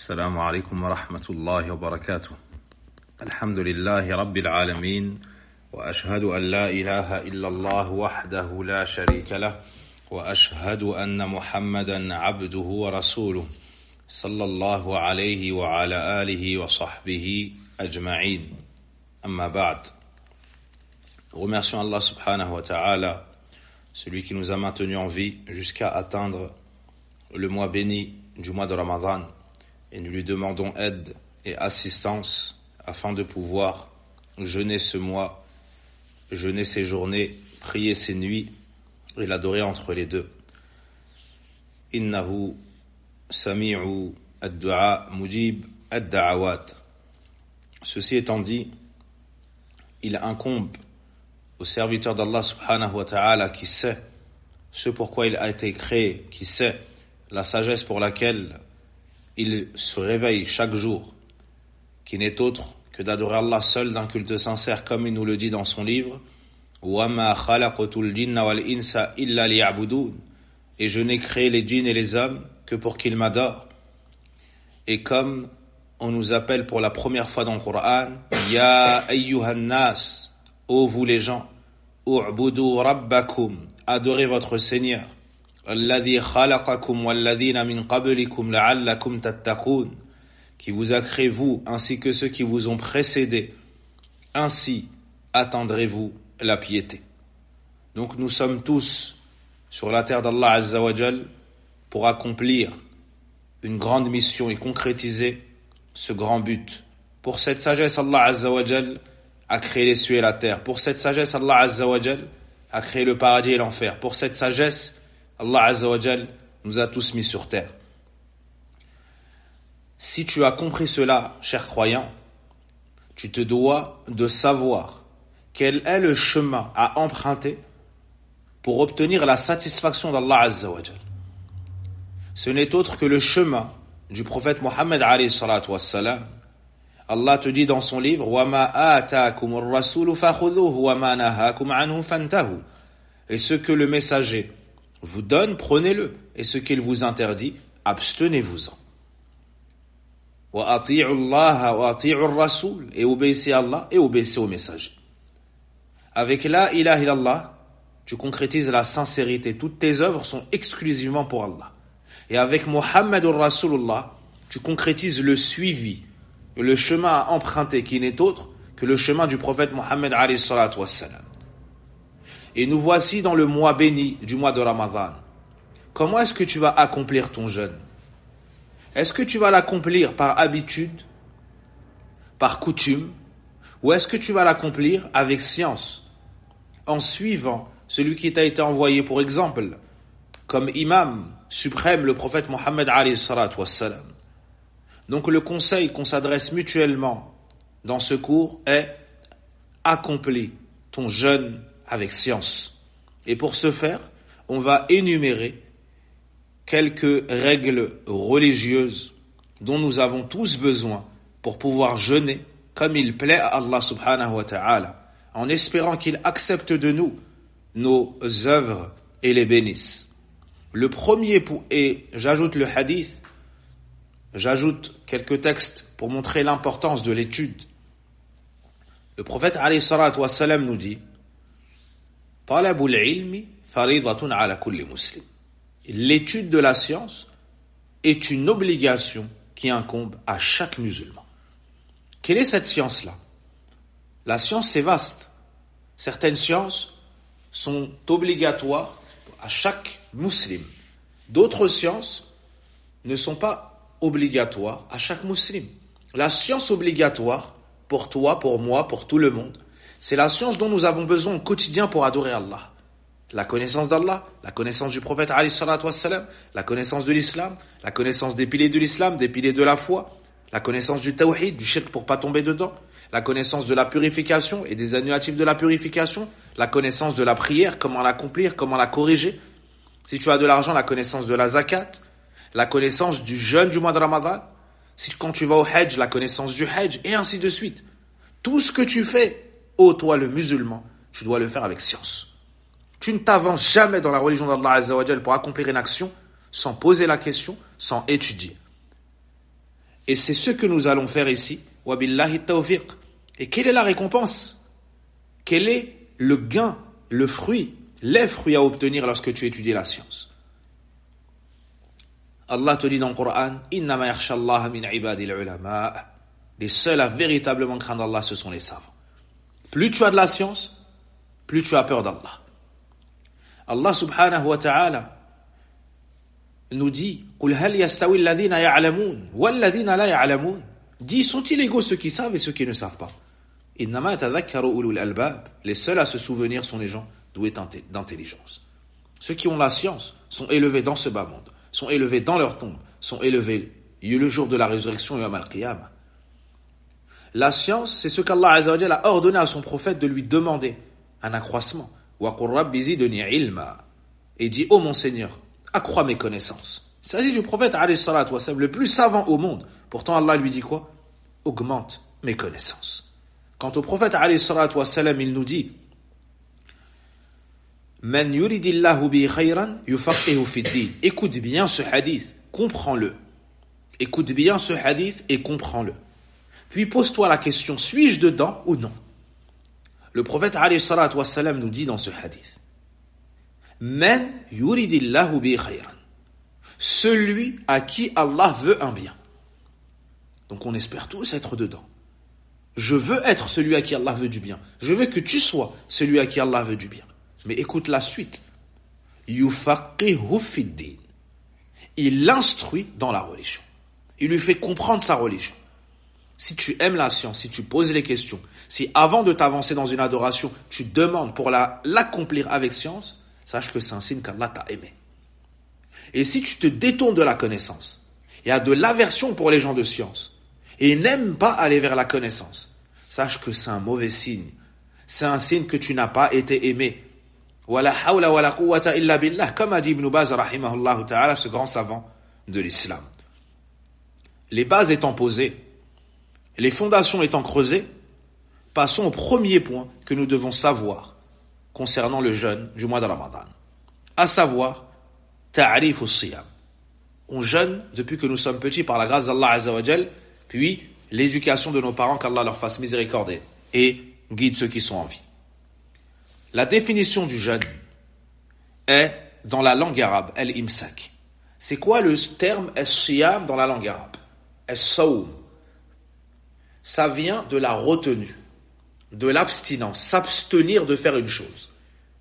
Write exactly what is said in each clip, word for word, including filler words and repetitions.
السلام عليكم ورحمة الله وبركاته. الحمد لله رب العالمين وأشهد أن لا إله إلا الله وحده لا شريك له وأشهد أن محمدا عبده ورسوله صلى الله عليه وعلى آله وصحبه أجمعين. أما بعد. Remercions Allah subhanahu wa ta'ala, celui qui nous a maintenus en vie jusqu'à atteindre le mois béni du mois de Ramadan, et nous lui demandons aide et assistance afin de pouvoir jeûner ce mois, jeûner ces journées, prier ces nuits et l'adorer entre les deux. Innahu sami'u ad-du'a mujib ad-da'awat. Ceci étant dit, il incombe au serviteur d'Allah subhanahu wa ta'ala qui sait ce pourquoi il a été créé, qui sait la sagesse pour laquelle il se réveille chaque jour, qui n'est autre que d'adorer Allah seul d'un culte sincère, comme il nous le dit dans son livre, وَمَا خَلَقْتُ الْجِنَّ وَالْإِنسَ إِلَّا لِيَعْبُدُونَ. Et je n'ai créé les djinns et les hommes que pour qu'ils m'adorent. Et comme on nous appelle pour la première fois dans le Coran, Ya ayyuhan nas, ô vous les gens, u'budu rabbakum, adorez votre Seigneur. Alladhi khalaqakum walladhina min qablikum la'allakum tattaqun, qui vous a créé vous ainsi que ceux qui vous ont précédés. Ainsi atteindrez-vous la piété. Donc nous sommes tous sur la terre d'Allah Azza wa Jal pour accomplir une grande mission et concrétiser ce grand but. Pour cette sagesse, Allah Azza wa Jal a créé les cieux et la terre. Pour cette sagesse, Allah Azza wa Jal a créé le paradis et l'enfer. Pour cette sagesse, Allah Azza wa Jal nous a tous mis sur terre. Si tu as compris cela, cher croyant, tu te dois de savoir quel est le chemin à emprunter pour obtenir la satisfaction d'Allah Azza wa Jal. Ce n'est autre que le chemin du prophète Mohammed alayhi salatu wassalam. Allah te dit dans son livre وَمَا آتَاكُمُ الرَّسُولُ فَخُذُوهُ وَمَا نَهَاكُمْ عَنْهُ فَانْتَهُوا. Et ce que le messager vous donne, prenez-le, et ce qu'il vous interdit, abstenez-vous-en. وَأَطِيعُوا اللَّهَ وَأَطِيعُوا الرَّسُولَ. Et obéissez à Allah et obéissez au messager. Avec la ilaha illallah, tu concrétises la sincérité. Toutes tes œuvres sont exclusivement pour Allah. Et avec Muhammadur Rasulullah, tu concrétises le suivi, le chemin à emprunter qui n'est autre que le chemin du prophète Mohammed alayhi salatu wassalam. Et nous voici dans le mois béni du mois de Ramadan. Comment est-ce que tu vas accomplir ton jeûne? Est-ce que tu vas l'accomplir par habitude, par coutume, ou est-ce que tu vas l'accomplir avec science, en suivant celui qui t'a été envoyé, pour exemple, comme imam suprême, le prophète Mohammed alayhi salatu wassalam. Donc le conseil qu'on s'adresse mutuellement dans ce cours est accomplis ton jeûne avec science. Et pour ce faire, on va énumérer quelques règles religieuses dont nous avons tous besoin pour pouvoir jeûner comme il plaît à Allah subhanahu wa ta'ala, en espérant qu'il accepte de nous nos œuvres et les bénisse. Le premier, et j'ajoute le hadith, j'ajoute quelques textes pour montrer l'importance de l'étude. Le prophète alayhi salatu wassalam nous dit Talabul ilmi faridatun ala kulli muslim. L'étude de la science est une obligation qui incombe à chaque musulman. Quelle est cette science-là? La science, c'est vaste. Certaines sciences sont obligatoires à chaque musulman. D'autres sciences ne sont pas obligatoires à chaque musulman. La science obligatoire pour toi, pour moi, pour tout le monde, c'est la science dont nous avons besoin au quotidien pour adorer Allah. La connaissance d'Allah, la connaissance du prophète alayhi salatu wassalam, la connaissance de l'islam, la connaissance des piliers de l'islam, des piliers de la foi, la connaissance du tawhid, du shirk pour pas tomber dedans, la connaissance de la purification et des annulatifs de la purification, la connaissance de la prière, comment l'accomplir, comment la corriger. Si tu as de l'argent, la connaissance de la zakat, la connaissance du jeûne du mois de Ramadan. Si quand tu vas au hajj, la connaissance du hajj, et ainsi de suite. Tout ce que tu fais, ô toi le musulman, tu dois le faire avec science. Tu ne t'avances jamais dans la religion d'Allah Azza wa Jal pour accomplir une action sans poser la question, sans étudier. Et c'est ce que nous allons faire ici. Wa billahi tawfiq. Et quelle est la récompense? Quel est le gain, le fruit, les fruits à obtenir lorsque tu étudies la science? Allah te dit dans le Coran, Innama yakhsha Allah min ibadil ulama. Les seuls à véritablement craindre Allah, ce sont les savants. Plus tu as de la science, plus tu as peur d'Allah. Allah subhanahu wa ta'ala nous dit, Qul hal yastawi alladhina ya'lamun walladhina la ya'lamun. Dis, sont-ils égaux ceux qui savent et ceux qui ne savent pas? Innama tadhakkaru ulul albab. Les seuls à se souvenir sont les gens doués d'intelligence. Ceux qui ont la science sont élevés dans ce bas monde, sont élevés dans leur tombe, sont élevés le jour de la résurrection et Yawm al-Qiyamah. La science, c'est ce qu'Allah Azza wa Jalla a ordonné à son prophète de lui demander, un accroissement. Wa qur rabbi zidni ilma. Et dit, ô mon Seigneur, accrois mes connaissances. Il s'agit du prophète alayhi salatu wa sallam, le plus savant au monde. Pourtant Allah lui dit quoi? Augmente mes connaissances. Quant au prophète alayhi salatu wa sallam, il nous dit, Man yuridillahu bi khayran yufaqihu fid-din. Écoute bien ce hadith, comprends-le. Écoute bien ce hadith et comprends-le. Puis pose-toi la question, suis-je dedans ou non? Le prophète alayhi salatu wa sallam nous dit dans ce hadith, Man yuridillahu bi khayran. Celui à qui Allah veut un bien. Donc on espère tous être dedans. Je veux être celui à qui Allah veut du bien. Je veux que tu sois celui à qui Allah veut du bien. Mais écoute la suite. Yufaqihu fid-din. Il l'instruit dans la religion. Il lui fait comprendre sa religion. Si tu aimes la science, si tu poses les questions, si avant de t'avancer dans une adoration, tu demandes pour la, l'accomplir avec science, sache que c'est un signe qu'Allah t'a aimé. Et si tu te détournes de la connaissance, il y a de l'aversion pour les gens de science, et n'aiment pas aller vers la connaissance, sache que c'est un mauvais signe. C'est un signe que tu n'as pas été aimé. Wala hawla wala quwwata illa billah, comme a dit Ibn Baz rahimahullah ta'ala, ce grand savant de l'islam. Les bases étant posées, les fondations étant creusées, passons au premier point que nous devons savoir concernant le jeûne du mois de Ramadan. À savoir, ta'rif as-siyam. On jeûne depuis que nous sommes petits par la grâce d'Allah Azza wa Jal, puis l'éducation de nos parents, qu'Allah leur fasse miséricorde et guide ceux qui sont en vie. La définition du jeûne est, dans la langue arabe, al-imsak. C'est quoi le terme as-siyam dans la langue arabe? As-sawm. Ça vient de la retenue, de l'abstinence, s'abstenir de faire une chose.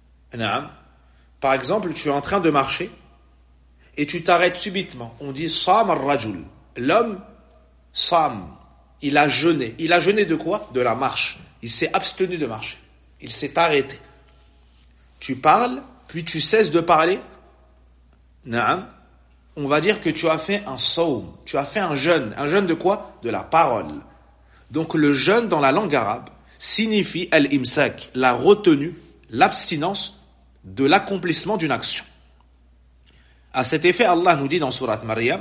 Par exemple, tu es en train de marcher et tu t'arrêtes subitement. On dit Sam ar-rajul. L'homme, Sam, il a jeûné. Il a jeûné de quoi? De la marche. Il s'est abstenu de marcher. Il s'est arrêté. Tu parles, puis tu cesses de parler. Naam. On va dire que tu as fait un sawm. Tu as fait un jeûne. Un jeûne de quoi? De la parole. Donc le jeûne dans la langue arabe signifie al-imsak, la retenue, l'abstinence de l'accomplissement d'une action. À cet effet, Allah nous dit dans sourate Maryam,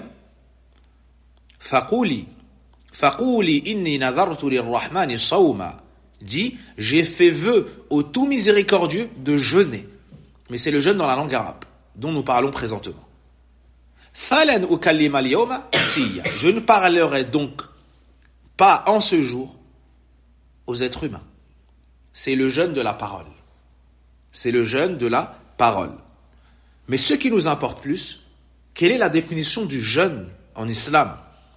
Faquli, Faquli inni nadartu lir-rahmani sawma. Dit, j'ai fait vœu au tout miséricordieux de jeûner. Mais c'est le jeûne dans la langue arabe, dont nous parlons présentement. Falan ukallima al-yawma insiya. Je ne parlerai donc pas en ce jour aux êtres humains. C'est le jeûne de la parole. C'est le jeûne de la parole. Mais ce qui nous importe plus, quelle est la définition du jeûne en islam?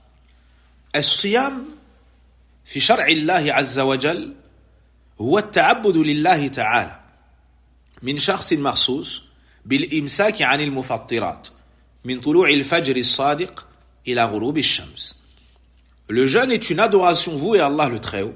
As-siyam fi shar'i Allah azza wa jal huwa at-ta'abbud lillahi ta'ala min shakhsin makhsus bil imsak 'an al-mufattirat min tulu'i al-fajr as-sadiq ila ghurub ash-shams. Le jeûne est une adoration vouée à Allah le Très-Haut,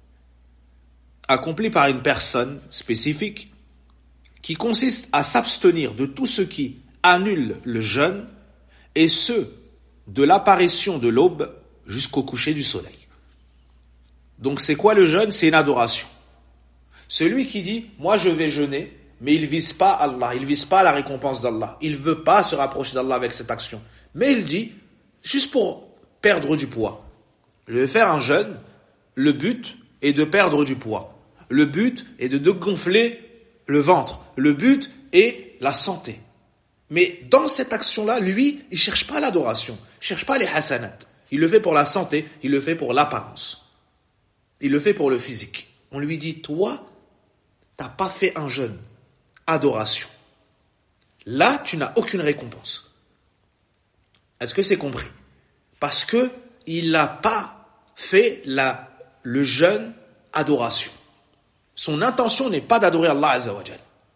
accomplie par une personne spécifique, qui consiste à s'abstenir de tout ce qui annule le jeûne, et ce, de l'apparition de l'aube jusqu'au coucher du soleil. Donc c'est quoi le jeûne? C'est une adoration. Celui qui dit, moi je vais jeûner, mais il vise pas Allah, il vise pas la récompense d'Allah, il veut pas se rapprocher d'Allah avec cette action, mais il dit, juste pour perdre du poids, je vais faire un jeûne, le but est de perdre du poids, le but est de dégonfler le ventre, le but est la santé. Mais dans cette action-là, lui, il cherche pas l'adoration, il cherche pas les hasanat. Il le fait pour la santé, il le fait pour l'apparence. Il le fait pour le physique. On lui dit, toi, t'as pas fait un jeûne, adoration. Là, tu n'as aucune récompense. Est-ce que c'est compris? Parce que il n'a pas fait la, le jeûne adoration. Son intention n'est pas d'adorer Allah Azza wa Jal.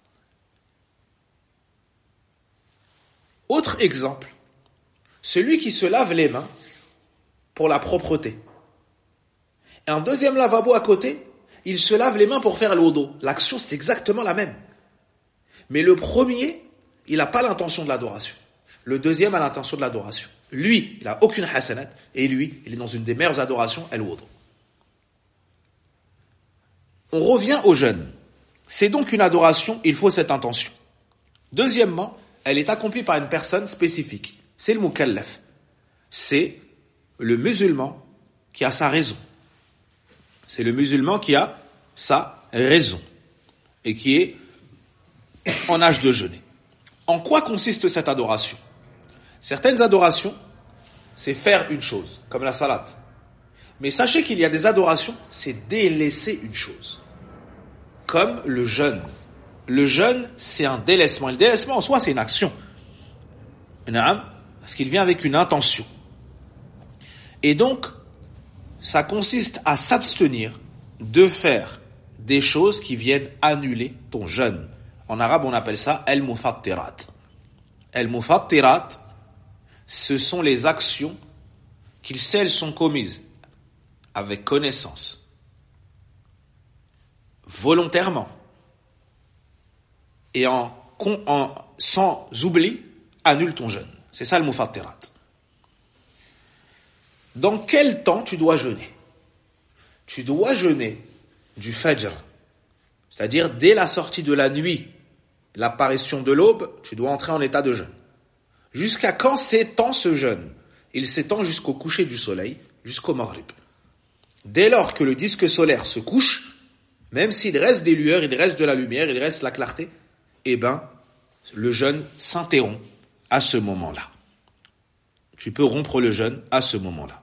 Autre exemple, celui qui se lave les mains pour la propreté. Et un deuxième lavabo à côté, il se lave les mains pour faire l'odo. L'action, c'est exactement la même. Mais le premier, il n'a pas l'intention de l'adoration. Le deuxième a l'intention de l'adoration. Lui, il n'a aucune hasanat, et lui, il est dans une des meilleures adorations, el-wudu. On revient au jeûne. C'est donc une adoration, il faut cette intention. Deuxièmement, elle est accomplie par une personne spécifique. C'est le mukallaf. C'est le musulman qui a sa raison. C'est le musulman qui a sa raison et qui est en âge de jeûner. En quoi consiste cette adoration? Certaines adorations, c'est faire une chose, comme la salate. Mais sachez qu'il y a des adorations, c'est délaisser une chose. Comme le jeûne. Le jeûne, c'est un délaissement. Et le délaissement en soi, c'est une action. Parce qu'il vient avec une intention. Et donc, ça consiste à s'abstenir de faire des choses qui viennent annuler ton jeûne. En arabe, on appelle ça el-mufattirat. El-mufattirat, ce sont les actions qui, si elles sont commises avec connaissance, volontairement, et en, en, sans oubli, annulent ton jeûne. C'est ça le mufattirat. Dans quel temps tu dois jeûner? Tu dois jeûner du fajr, c'est-à-dire dès la sortie de la nuit, l'apparition de l'aube, tu dois entrer en état de jeûne. Jusqu'à quand s'étend ce jeûne? Il s'étend jusqu'au coucher du soleil, jusqu'au maghrib. Dès lors que le disque solaire se couche, même s'il reste des lueurs, il reste de la lumière, il reste la clarté, eh ben, le jeûne s'interrompt à ce moment-là. Tu peux rompre le jeûne à ce moment-là.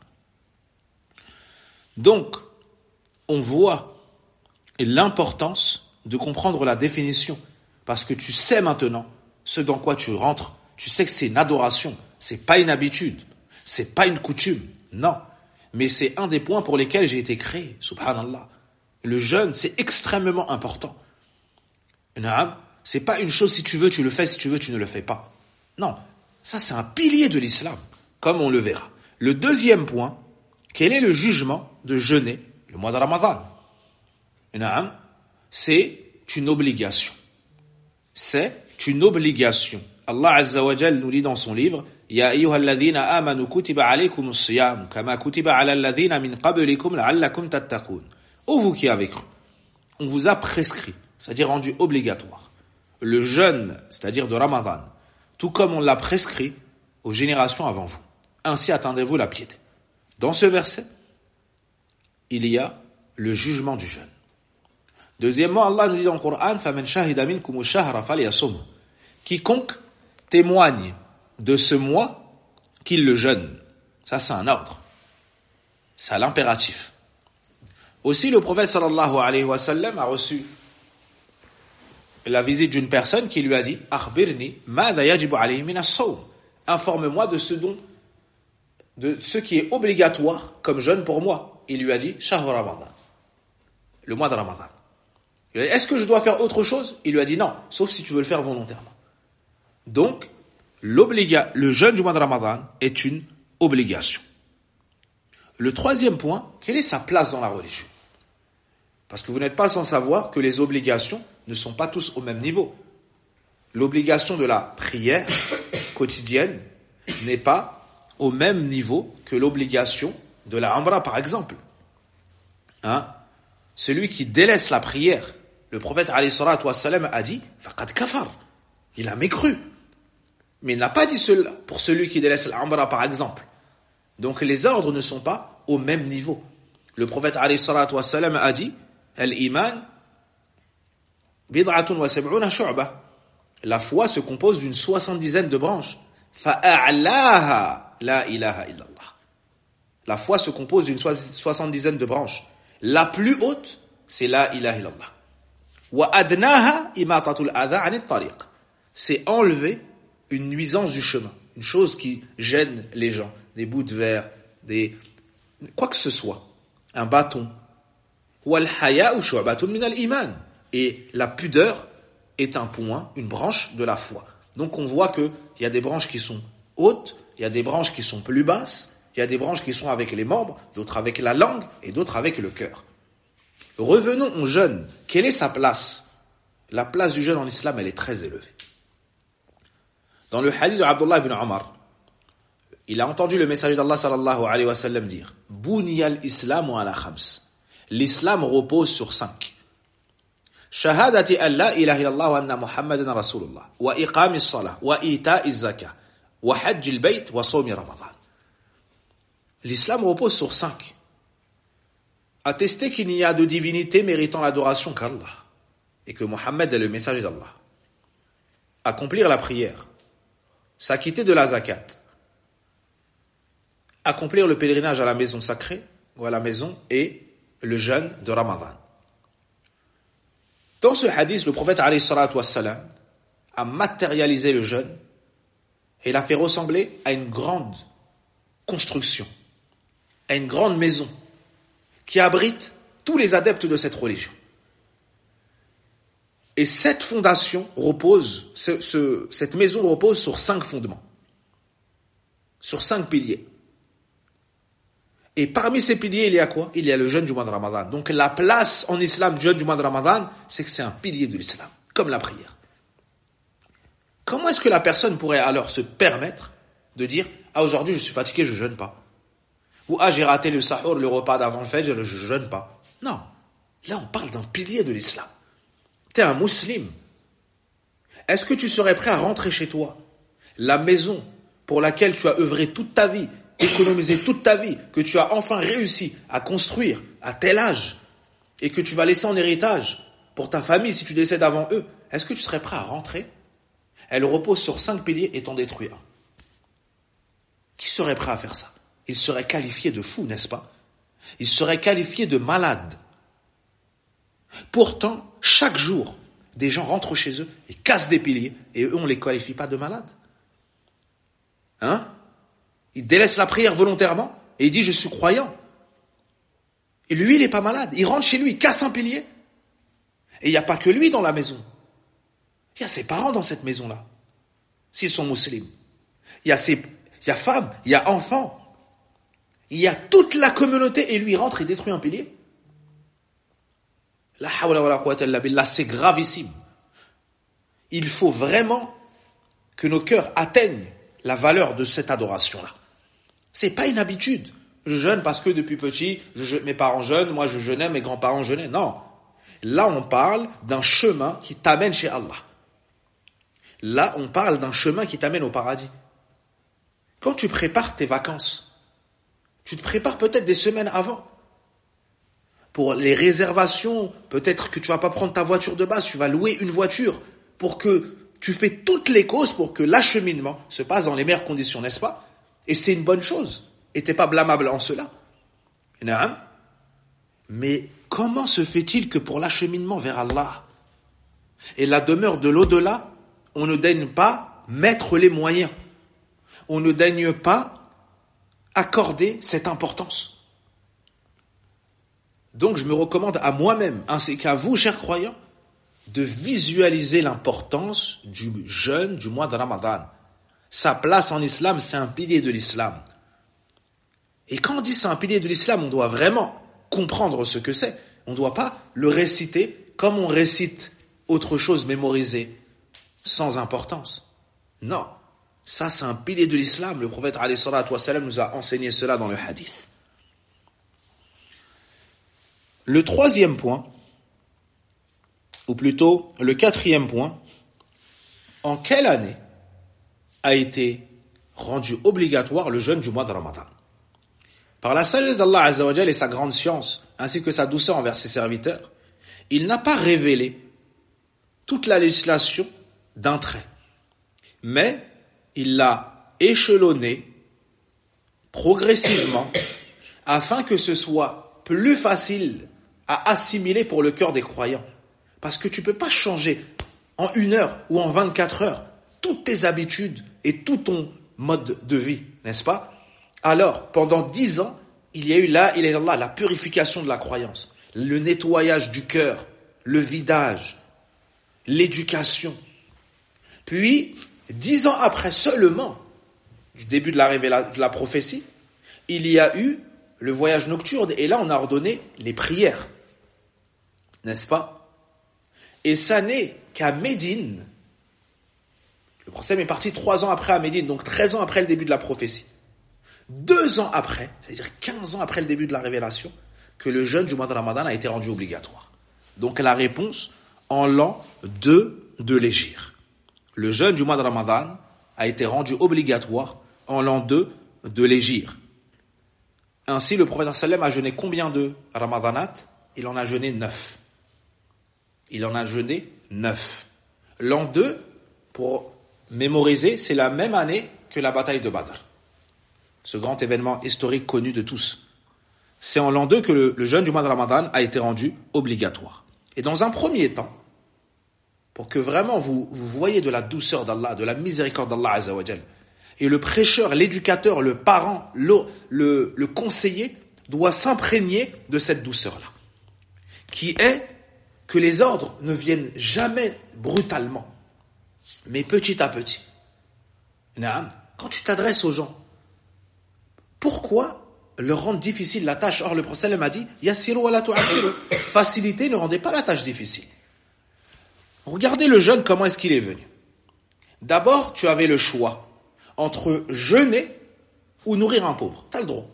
Donc, on voit l'importance de comprendre la définition, parce que tu sais maintenant ce dans quoi tu rentres. Tu sais que c'est une adoration, c'est pas une habitude, c'est pas une coutume, non. Mais c'est un des points pour lesquels j'ai été créé, subhanallah. Le jeûne, c'est extrêmement important. C'est pas une chose, si tu veux, tu le fais, si tu veux, tu ne le fais pas. Non, ça c'est un pilier de l'islam, comme on le verra. Le deuxième point, quel est le jugement de jeûner le mois de Ramadan? C'est une obligation. C'est une obligation. Allah Azza wa Jal nous dit dans son livre, Ya ayyuhalladhina amanu kutiba alaykumus siyam kama kutiba ala alladhina min qablikum la'allakum tattaqun. Ô vous qui avez cru, on vous a prescrit, c'est-à-dire rendu obligatoire, le jeûne, c'est-à-dire de Ramadan, tout comme on l'a prescrit aux générations avant vous. Ainsi atteindrez-vous la piété. Dans ce verset, il y a le jugement du jeûne. Deuxièmement, Allah nous dit dans le Coran, فَمَنْ شَهِدَ مِنْكُمُ الشَّهْرَ فَلْيَصُمْهُ. Quiconque témoigne de ce mois, qu'il le jeûne. Ça, c'est un ordre. C'est l'impératif. Aussi, le prophète sallallahu alayhi wa sallam a reçu la visite d'une personne qui lui a dit, أخبرني ماذا يجب عليه من الصوم. Informe-moi de ce dont, de ce qui est obligatoire comme jeûne pour moi. Il lui a dit, شهر رمضان. Le mois de Ramadan. Il a dit, est-ce que je dois faire autre chose? Il lui a dit non, sauf si tu veux le faire volontairement. Donc, l'obliga- le jeûne du mois de Ramadan est une obligation. Le troisième point, quelle est sa place dans la religion? Parce que vous n'êtes pas sans savoir que les obligations ne sont pas tous au même niveau. L'obligation de la prière quotidienne n'est pas au même niveau que l'obligation de la Umrah, par exemple. Hein? Celui qui délaisse la prière, le prophète alayhi salatu wassalam a dit faqad kafar. Il a mécru. Mais il n'a pas dit cela pour celui qui délaisse la Umrah, par exemple. Donc les ordres ne sont pas au même niveau. Le prophète alayhi salatu wassalam a dit al-iman bid'atun wa sab'una shu'bah. La foi se compose d'une soixante-dizaine de branches. Fa'a'laha la ilaha illallah. La foi se compose d'une soixante-dizaine de branches. La plus haute, c'est la ilaha illallah. Wa adnaha imatatul adha anit tariq. C'est enlever une nuisance du chemin, une chose qui gêne les gens, des bouts de verre, des quoi que ce soit, un bâton. Wal haya'u shu'batun min al-iman. Et la pudeur est un point, une branche de la foi. Donc on voit que il y a des branches qui sont hautes, il y a des branches qui sont plus basses, il y a des branches qui sont avec les membres, d'autres avec la langue et d'autres avec le cœur. Revenons au jeûne. Quelle est sa place? La place du jeûne en islam, elle est très élevée. Dans le hadith de Abdullah ibn Omar, il a entendu le messager d'Allah sallallahu alayhi wa sallam dire « Buniyal islamu ala khams » L'islam repose sur cinq. Shahadati an la ilaha illallah wa anna Muhammadan Rasulullah wa iqami as-salah wa ita'i az-zakah wa hajj al-bayt wa sawmi Ramadan. L'islam repose sur cinq. Attester qu'il n'y a de divinité méritant l'adoration qu'Allah et que Mohammed est le messager d'Allah. Accomplir la prière. S'acquitter de la zakat. Accomplir le pèlerinage à la maison sacrée ou à la maison et le jeûne de Ramadan. Dans ce hadith, le prophète alayhi salatu wassalam a matérialisé le jeûne et l'a fait ressembler à une grande construction, à une grande maison qui abrite tous les adeptes de cette religion. Et cette fondation repose, ce, ce, cette maison repose sur cinq fondements, sur cinq piliers. Et parmi ces piliers, il y a quoi? Il y a le jeûne du mois de Ramadan. Donc la place en islam du jeûne du mois de Ramadan, c'est que c'est un pilier de l'islam, comme la prière. Comment est-ce que la personne pourrait alors se permettre de dire « Ah, aujourd'hui, je suis fatigué, je ne jeûne pas » ou « Ah, j'ai raté le sahur, le repas d'avant le fajr, je ne jeûne pas » Non, là on parle d'un pilier de l'islam. Tu es un musulman. Est-ce que tu serais prêt à rentrer chez toi, la maison pour laquelle tu as œuvré toute ta vie, économisé toute ta vie, que tu as enfin réussi à construire à tel âge et que tu vas laisser en héritage pour ta famille si tu décèdes avant eux, est-ce que tu serais prêt à rentrer? Elle repose sur cinq piliers et t'en détruit un. Qui serait prêt à faire ça? Il serait qualifié de fou, n'est-ce pas? Il serait qualifié de malade. Pourtant, chaque jour, des gens rentrent chez eux et cassent des piliers et eux, on ne les qualifie pas de malades. Hein? Il délaisse la prière volontairement et il dit « je suis croyant ». Et lui, il n'est pas malade. Il rentre chez lui, il casse un pilier. Et il n'y a pas que lui dans la maison. Il y a ses parents dans cette maison-là, s'ils sont musulmans. Il y a ses, il y a femmes, il y a enfants. Il y a toute la communauté et lui, il rentre et détruit un pilier. La hawla wa la quwwata illa billah, c'est gravissime. Il faut vraiment que nos cœurs atteignent la valeur de cette adoration-là. C'est pas une habitude. Je jeûne parce que depuis petit, je, mes parents jeûnent, moi je jeûnais, mes grands-parents jeûnaient. Non. Là, on parle d'un chemin qui t'amène chez Allah. Là, on parle d'un chemin qui t'amène au paradis. Quand tu prépares tes vacances, tu te prépares peut-être des semaines avant. Pour les réservations, peut-être que tu vas pas prendre ta voiture de base, tu vas louer une voiture pour que tu fais toutes les causes pour que l'acheminement se passe dans les meilleures conditions, n'est-ce pas? Et c'est une bonne chose. Et t'es pas blâmable en cela. Mais comment se fait-il que pour l'acheminement vers Allah et la demeure de l'au-delà, on ne daigne pas mettre les moyens? On ne daigne pas accorder cette importance. Donc je me recommande à moi-même, ainsi qu'à vous, chers croyants, de visualiser l'importance du jeûne du mois de Ramadan. Sa place en islam, c'est un pilier de l'islam. Et quand on dit c'est un pilier de l'islam, on doit vraiment comprendre ce que c'est. On ne doit pas le réciter comme on récite autre chose mémorisée, sans importance. Non, ça c'est un pilier de l'islam. Le prophète alayhi salatu wassalam nous a enseigné cela dans le hadith. Le troisième point, ou plutôt le quatrième point, en quelle année a été rendu obligatoire le jeûne du mois de Ramadan? Par la sagesse d'Allah Azza wa Jal et sa grande science, ainsi que sa douceur envers ses serviteurs, il n'a pas révélé toute la législation d'un trait, mais il l'a échelonné progressivement afin que ce soit plus facile à assimiler pour le cœur des croyants. Parce que tu ne peux pas changer en une heure ou en vingt-quatre heures toutes tes habitudes et tout ton mode de vie, n'est-ce pas? Alors, pendant dix ans, il y a eu la ilaha illallah, la purification de la croyance, le nettoyage du cœur, le vidage, l'éducation. Puis, dix ans après seulement, du début de la, révéla- de la prophétie, il y a eu le voyage nocturne, et là on a ordonné les prières, n'est-ce pas? Et ça n'est qu'à Médine, le prophète est parti trois ans après à Médine, donc treize ans après le début de la prophétie. Deux ans après, c'est-à-dire quinze ans après le début de la révélation, que le jeûne du mois de Ramadan a été rendu obligatoire. Donc la réponse, en l'an deux de l'Hégire. Le jeûne du mois de Ramadan a été rendu obligatoire en l'an deux de l'Hégire. Ainsi, le prophète sallam a jeûné combien de Ramadanat? Il en a jeûné neuf. Il en a jeûné neuf. L'an deux, pour mémoriser, c'est la même année que la bataille de Badr. Ce grand événement historique connu de tous. C'est en l'an deux que le, le jeûne du mois de Ramadan a été rendu obligatoire. Et dans un premier temps, pour que vraiment vous, vous voyez de la douceur d'Allah, de la miséricorde d'Allah Azza wa Jal, et le prêcheur, l'éducateur, le parent, le, le, le conseiller doit s'imprégner de cette douceur-là, qui est que les ordres ne viennent jamais brutalement, mais petit à petit. Quand tu t'adresses aux gens, pourquoi leur rendre difficile la tâche? Or, le prophète a dit « Yassiru wa la tu'assiru » Facilité, ne rendez pas la tâche difficile. Regardez le jeûne, comment est-ce qu'il est venu. D'abord, tu avais le choix entre jeûner ou nourrir un pauvre. Tu as le droit.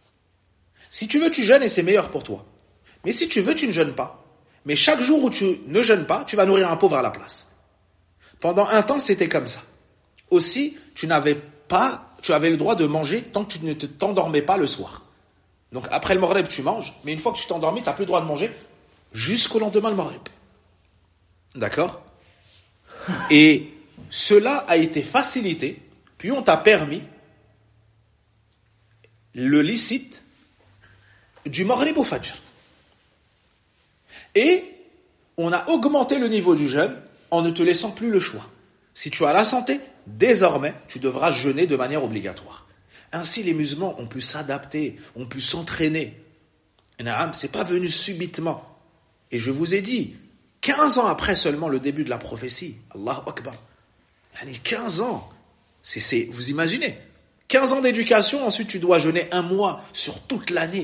Si tu veux, tu jeûnes et c'est meilleur pour toi. Mais si tu veux, tu ne jeûnes pas. Mais chaque jour où tu ne jeûnes pas, tu vas nourrir un pauvre à la place. Pendant un temps, c'était comme ça. Aussi, tu n'avais pas, tu avais le droit de manger tant que tu ne te t'endormais pas le soir. Donc après le Maghrib, tu manges, mais une fois que tu t'es endormi, tu n'as plus le droit de manger jusqu'au lendemain le Maghrib. D'accord? Et cela a été facilité, puis on t'a permis le licite du Maghrib au Fajr. Et on a augmenté le niveau du jeûne en ne te laissant plus le choix. Si tu as la santé, désormais, tu devras jeûner de manière obligatoire. Ainsi, les musulmans ont pu s'adapter, ont pu s'entraîner. C'est pas venu subitement. Et je vous ai dit, quinze ans après seulement le début de la prophétie, Allahu Akbar. quinze ans, c'est, c'est, vous imaginez, quinze ans d'éducation, ensuite tu dois jeûner un mois sur toute l'année.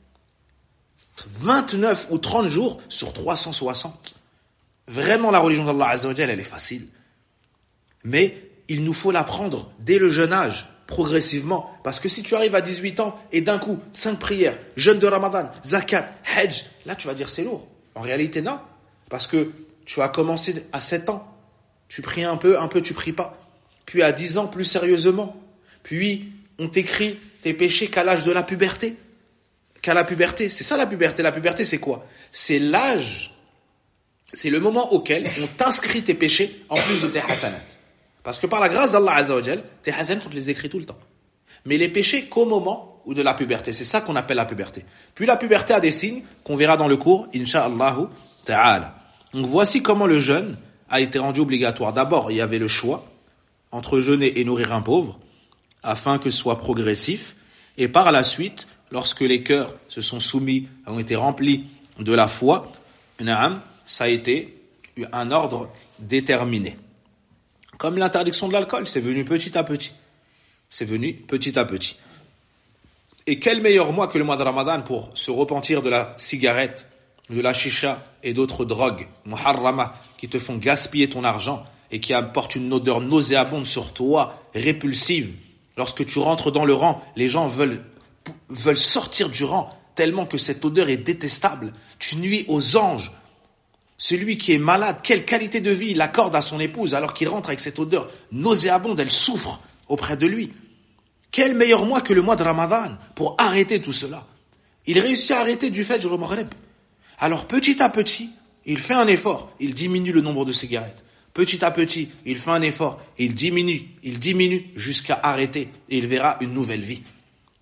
vingt-neuf ou trente jours sur trois cent soixante. Vraiment, la religion d'Allah Azza wa Jal, elle est facile. Mais il nous faut l'apprendre dès le jeune âge, progressivement. Parce que si tu arrives à dix-huit ans et d'un coup, cinq prières, jeûne de Ramadan, zakat, hajj, là tu vas dire c'est lourd. En réalité, non. Parce que tu as commencé à sept ans. Tu pries un peu, un peu tu pries pas. Puis à dix ans, plus sérieusement. Puis on t'écrit tes péchés qu'à l'âge de la puberté. Qu'à la puberté. C'est ça la puberté. La puberté, c'est quoi? C'est l'âge, c'est le moment auquel on t'inscrit tes péchés en plus de tes hasanat. Parce que par la grâce d'Allah Azza wa Jal, tes hasanat, on te les écrit tout le temps. Mais les péchés qu'au moment ou de la puberté. C'est ça qu'on appelle la puberté. Puis la puberté a des signes qu'on verra dans le cours, Inch'Allah Ta'ala. Donc voici comment le jeûne a été rendu obligatoire. D'abord, il y avait le choix entre jeûner et nourrir un pauvre, afin que ce soit progressif. Et par la suite, lorsque les cœurs se sont soumis, ont été remplis de la foi, ça a été un ordre déterminé. Comme l'interdiction de l'alcool, c'est venu petit à petit. C'est venu petit à petit. Et quel meilleur mois que le mois de Ramadan pour se repentir de la cigarette, de la chicha et d'autres drogues, muharrama, qui te font gaspiller ton argent et qui apportent une odeur nauséabonde sur toi, répulsive. Lorsque tu rentres dans le rang, les gens veulent, veulent sortir du rang tellement que cette odeur est détestable. Tu nuis aux anges. Celui qui est malade, quelle qualité de vie il accorde à son épouse alors qu'il rentre avec cette odeur nauséabonde, elle souffre auprès de lui. Quel meilleur mois que le mois de Ramadan pour arrêter tout cela. Il réussit à arrêter du Fajr au Maghrib. Alors petit à petit, il fait un effort, il diminue le nombre de cigarettes. Petit à petit, il fait un effort, il diminue, il diminue jusqu'à arrêter et il verra une nouvelle vie.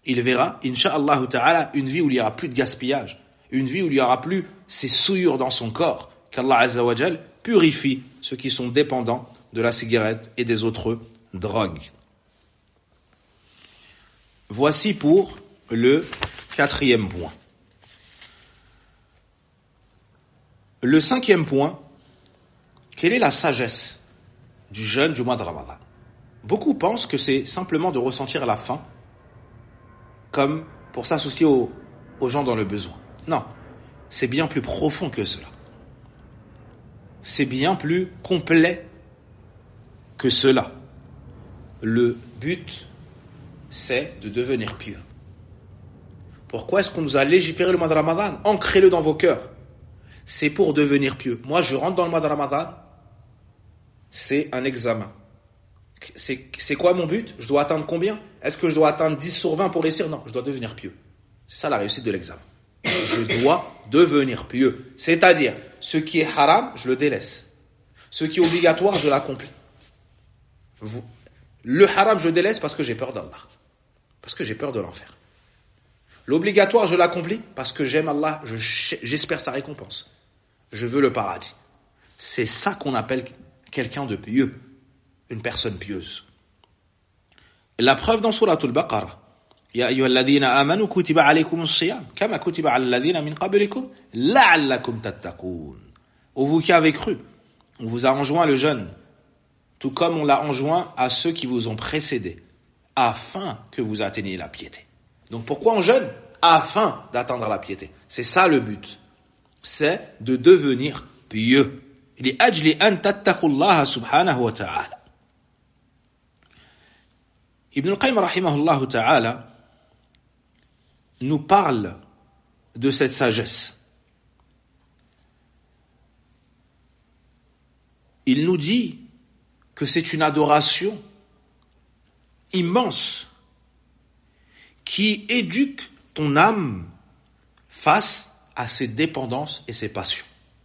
il verra, incha'Allah ta'ala, une vie où il n'y aura plus de gaspillage, une vie où il n'y aura plus ces souillures dans son corps, qu'Allah Azza wa Jal purifie ceux qui sont dépendants de la cigarette et des autres drogues. Voici pour le quatrième point. Le cinquième point, quelle est la sagesse du jeûne du mois de Ramadan? Beaucoup pensent que c'est simplement de ressentir la faim, comme pour s'associer aux, aux gens dans le besoin. Non, c'est bien plus profond que cela. C'est bien plus complet que cela. Le but, c'est de devenir pieux. Pourquoi est-ce qu'on nous a légiféré le mois de Ramadan? Ancrez-le dans vos cœurs. C'est pour devenir pieux. Moi, je rentre dans le mois de Ramadan, c'est un examen. C'est, c'est quoi mon but? Je dois atteindre combien? Est-ce que je dois atteindre dix sur vingt pour réussir? Non, je dois devenir pieux. C'est ça la réussite de l'examen. Je dois devenir pieux. C'est-à-dire, ce qui est haram, je le délaisse. Ce qui est obligatoire, je l'accomplis. Vous, le haram, je délaisse parce que j'ai peur d'Allah. Parce que j'ai peur de l'enfer. L'obligatoire, je l'accomplis parce que j'aime Allah, je, j'espère sa récompense. Je veux le paradis. C'est ça qu'on appelle quelqu'un de pieux, une personne pieuse. La preuve dans Souratul Baqarah. Ya ayyuhalladhina amanu kutiba alaykumus siyam kama kutiba alal ladhina min qablikum la'allakum tattaqun. Ô vous qui avez cru, on vous a enjoint le jeûne, tout comme on l'a enjoint à ceux qui vous ont précédés, afin que vous atteigniez la piété. Donc pourquoi on jeûne? Afin d'atteindre la piété. C'est ça le but. C'est de devenir pieux. لأجل أن تتقوا الله سبحانه وتعالى. Ibn al-Qayyim rahimahullah ta'ala nous parle de cette sagesse. Il nous dit que c'est une adoration immense qui éduque ton âme face à ses dépendances et ses passions.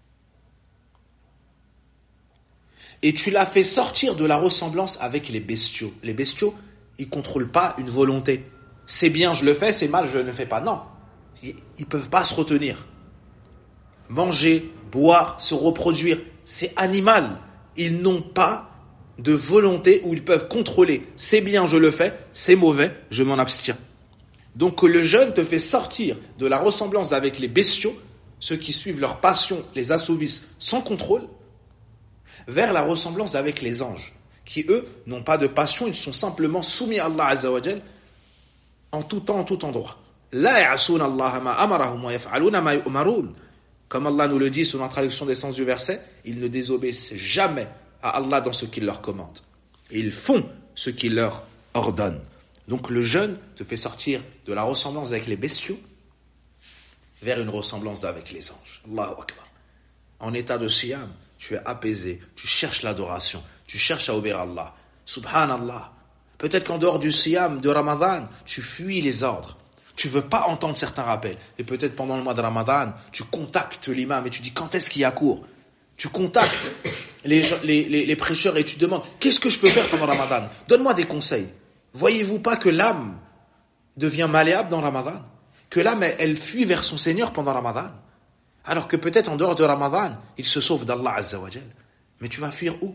Et tu l'as fait sortir de la ressemblance avec les bestiaux. Les bestiaux, ils ne contrôlent pas une volonté. C'est bien, je le fais, c'est mal, je ne le fais pas. Non, ils ne peuvent pas se retenir. Manger, boire, se reproduire, c'est animal. Ils n'ont pas de volonté où ils peuvent contrôler. C'est bien, je le fais, c'est mauvais, je m'en abstiens. Donc le jeûne te fait sortir de la ressemblance avec les bestiaux, ceux qui suivent leur passion, les assouvissent sans contrôle, vers la ressemblance avec les anges, qui eux n'ont pas de passion, ils sont simplement soumis à Allah Azza wa Jal en tout temps, en tout endroit. La ya'asuna Allah ma amarahum wa yaf'aluna ma yu'marun. Comme Allah nous le dit selon la traduction des sens du verset, ils ne désobéissent jamais à Allah dans ce qu'il leur commande. Et ils font ce qu'il leur ordonne. Donc le jeûne te fait sortir de la ressemblance avec les bestiaux vers une ressemblance avec les anges. Allahu Akbar. En état de siyam, tu es apaisé, tu cherches l'adoration, tu cherches à obéir à Allah. Subhanallah. Peut-être qu'en dehors du siyam, de Ramadan, tu fuis les ordres. Tu veux pas entendre certains rappels. Et peut-être pendant le mois de Ramadan, tu contactes l'imam et tu dis quand est-ce qu'il y a cours. Tu contactes les, les, les, les prêcheurs et tu demandes qu'est-ce que je peux faire pendant Ramadan. Donne-moi des conseils. Voyez-vous pas que l'âme devient malléable dans Ramadan? Que l'âme, elle, elle fuit vers son Seigneur pendant Ramadan? Alors que peut-être en dehors de Ramadan, il se sauve d'Allah Azza wa Jal. Mais tu vas fuir où?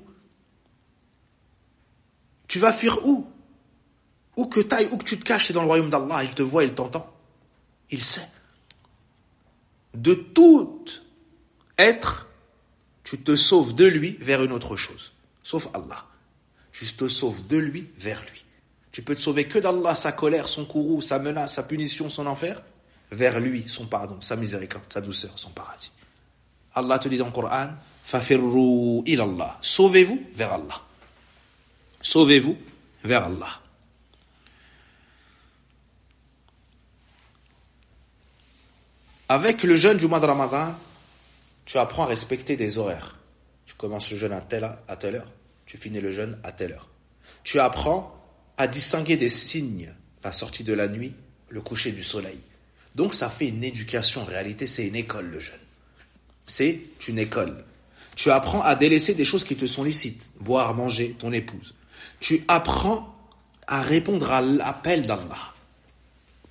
Tu vas fuir où? Où que tu ailles, où que tu te caches, c'est dans le royaume d'Allah. Il te voit, il t'entend. Il sait. De tout être, tu te sauves de lui vers une autre chose. Sauf Allah. Tu te sauves de lui vers lui. Tu peux te sauver que d'Allah, sa colère, son courroux, sa menace, sa punition, son enfer, vers lui, son pardon, sa miséricorde, sa douceur, son paradis. Allah te dit dans le Coran, fafirru ilallah. Sauvez-vous vers Allah. Sauvez-vous vers Allah. Avec le jeûne du mois de Ramadan, tu apprends à respecter des horaires. Tu commences le jeûne à telle, à telle heure, tu finis le jeûne à telle heure. Tu apprends à distinguer des signes, la sortie de la nuit, le coucher du soleil. Donc ça fait une éducation, en réalité c'est une école le jeûne. C'est une école. Tu apprends à délaisser des choses qui te sont licites, boire, manger, ton épouse. Tu apprends à répondre à l'appel d'Allah.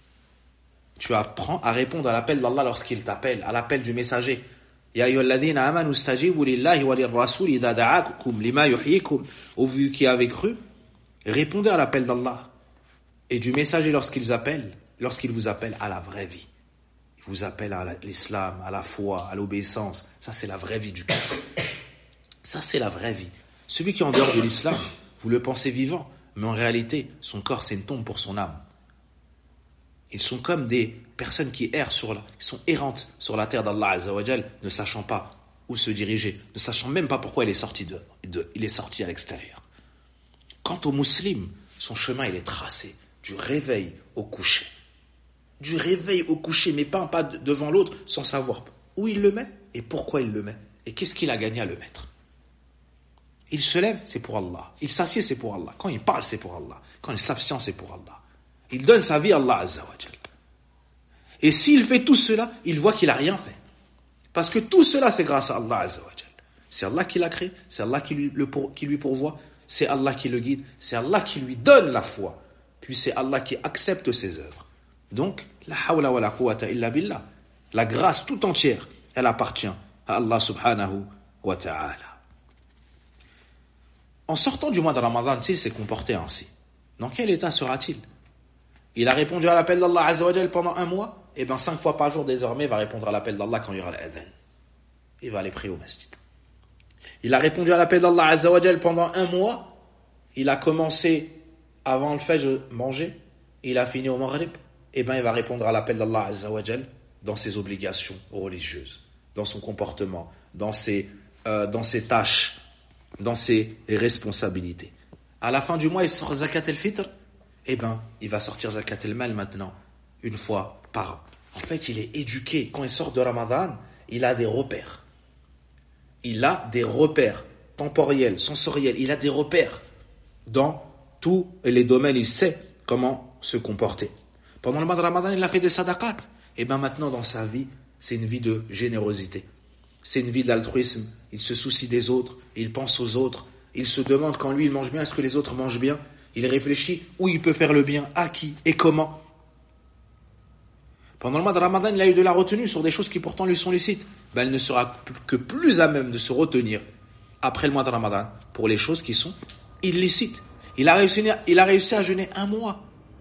Tu apprends à répondre à l'appel d'Allah lorsqu'il t'appelle, à l'appel du messager. Ya ayyuhalladhina amanu stajibu lillahi wa lirrasul idha da'akum lima yuhyikum. Ô vous qui avez cru, répondez à l'appel d'Allah et du messager lorsqu'ils appellent, lorsqu'il vous appelle à la vraie vie. Il vous appelle à l'islam, à la foi, à l'obéissance. Ça, c'est la vraie vie du cœur. Ça, c'est la vraie vie. Celui qui est en dehors de l'islam, vous le pensez vivant, mais en réalité, son corps, c'est une tombe pour son âme. Ils sont comme des personnes qui errent sur la, ils sont errantes sur la terre d'Allah Azza wa Jal, ne sachant pas où se diriger, ne sachant même pas pourquoi il est sorti de, de il est sorti à l'extérieur. Quant au musulman, son chemin il est tracé du réveil au coucher, du réveil au coucher, mais pas un pas devant l'autre sans savoir où il le met et pourquoi il le met et qu'est-ce qu'il a gagné à le mettre. Il se lève, c'est pour Allah. Il s'assied, c'est pour Allah. Quand il parle, c'est pour Allah. Quand il s'abstient, c'est pour Allah. Il donne sa vie à Allah Azza wa Jal. Et s'il fait tout cela, il voit qu'il n'a rien fait. Parce que tout cela, c'est grâce à Allah Azza wa Jal. C'est Allah qui l'a créé, c'est Allah qui lui, le pour, qui lui pourvoit, c'est Allah qui le guide, c'est Allah qui lui donne la foi. Puis c'est Allah qui accepte ses œuvres. Donc, la hawla wa la quwwata illa billah. La grâce tout entière, elle appartient à Allah subhanahu wa ta'ala. En sortant du mois de Ramadan, s'il s'est comporté ainsi, dans quel état sera-t-il? Il a répondu à l'appel d'Allah Azza wa Jal pendant un mois, et bien cinq fois par jour désormais, il va répondre à l'appel d'Allah quand il y aura l'adhan. Il va aller prier au masjid. Il a répondu à l'appel d'Allah Azza wa Jal pendant un mois, il a commencé avant le fajr manger, il a fini au maghrib, et bien il va répondre à l'appel d'Allah Azza wa Jal dans ses obligations religieuses, dans son comportement, dans ses, euh, dans ses tâches, dans ses responsabilités. À la fin du mois, il sort zakat al-fitr, eh bien, il va sortir zakat al-mal maintenant, une fois par an. En fait, il est éduqué. Quand il sort de Ramadan, il a des repères. Il a des repères temporels, sensoriels. Il a des repères dans tous les domaines. Il sait comment se comporter. Pendant le mois de Ramadan, il a fait des sadaqat. Et bien maintenant, dans sa vie, c'est une vie de générosité. C'est une vie d'altruisme. Il se soucie des autres, il pense aux autres. Il se demande quand lui, il mange bien, est-ce que les autres mangent bien? Il réfléchit où il peut faire le bien, à qui et comment. Pendant le mois de Ramadan, il a eu de la retenue sur des choses qui pourtant lui sont licites. Ben, il ne sera que plus à même de se retenir après le mois de Ramadan pour les choses qui sont illicites. Il a réussi, il a réussi à jeûner un mois.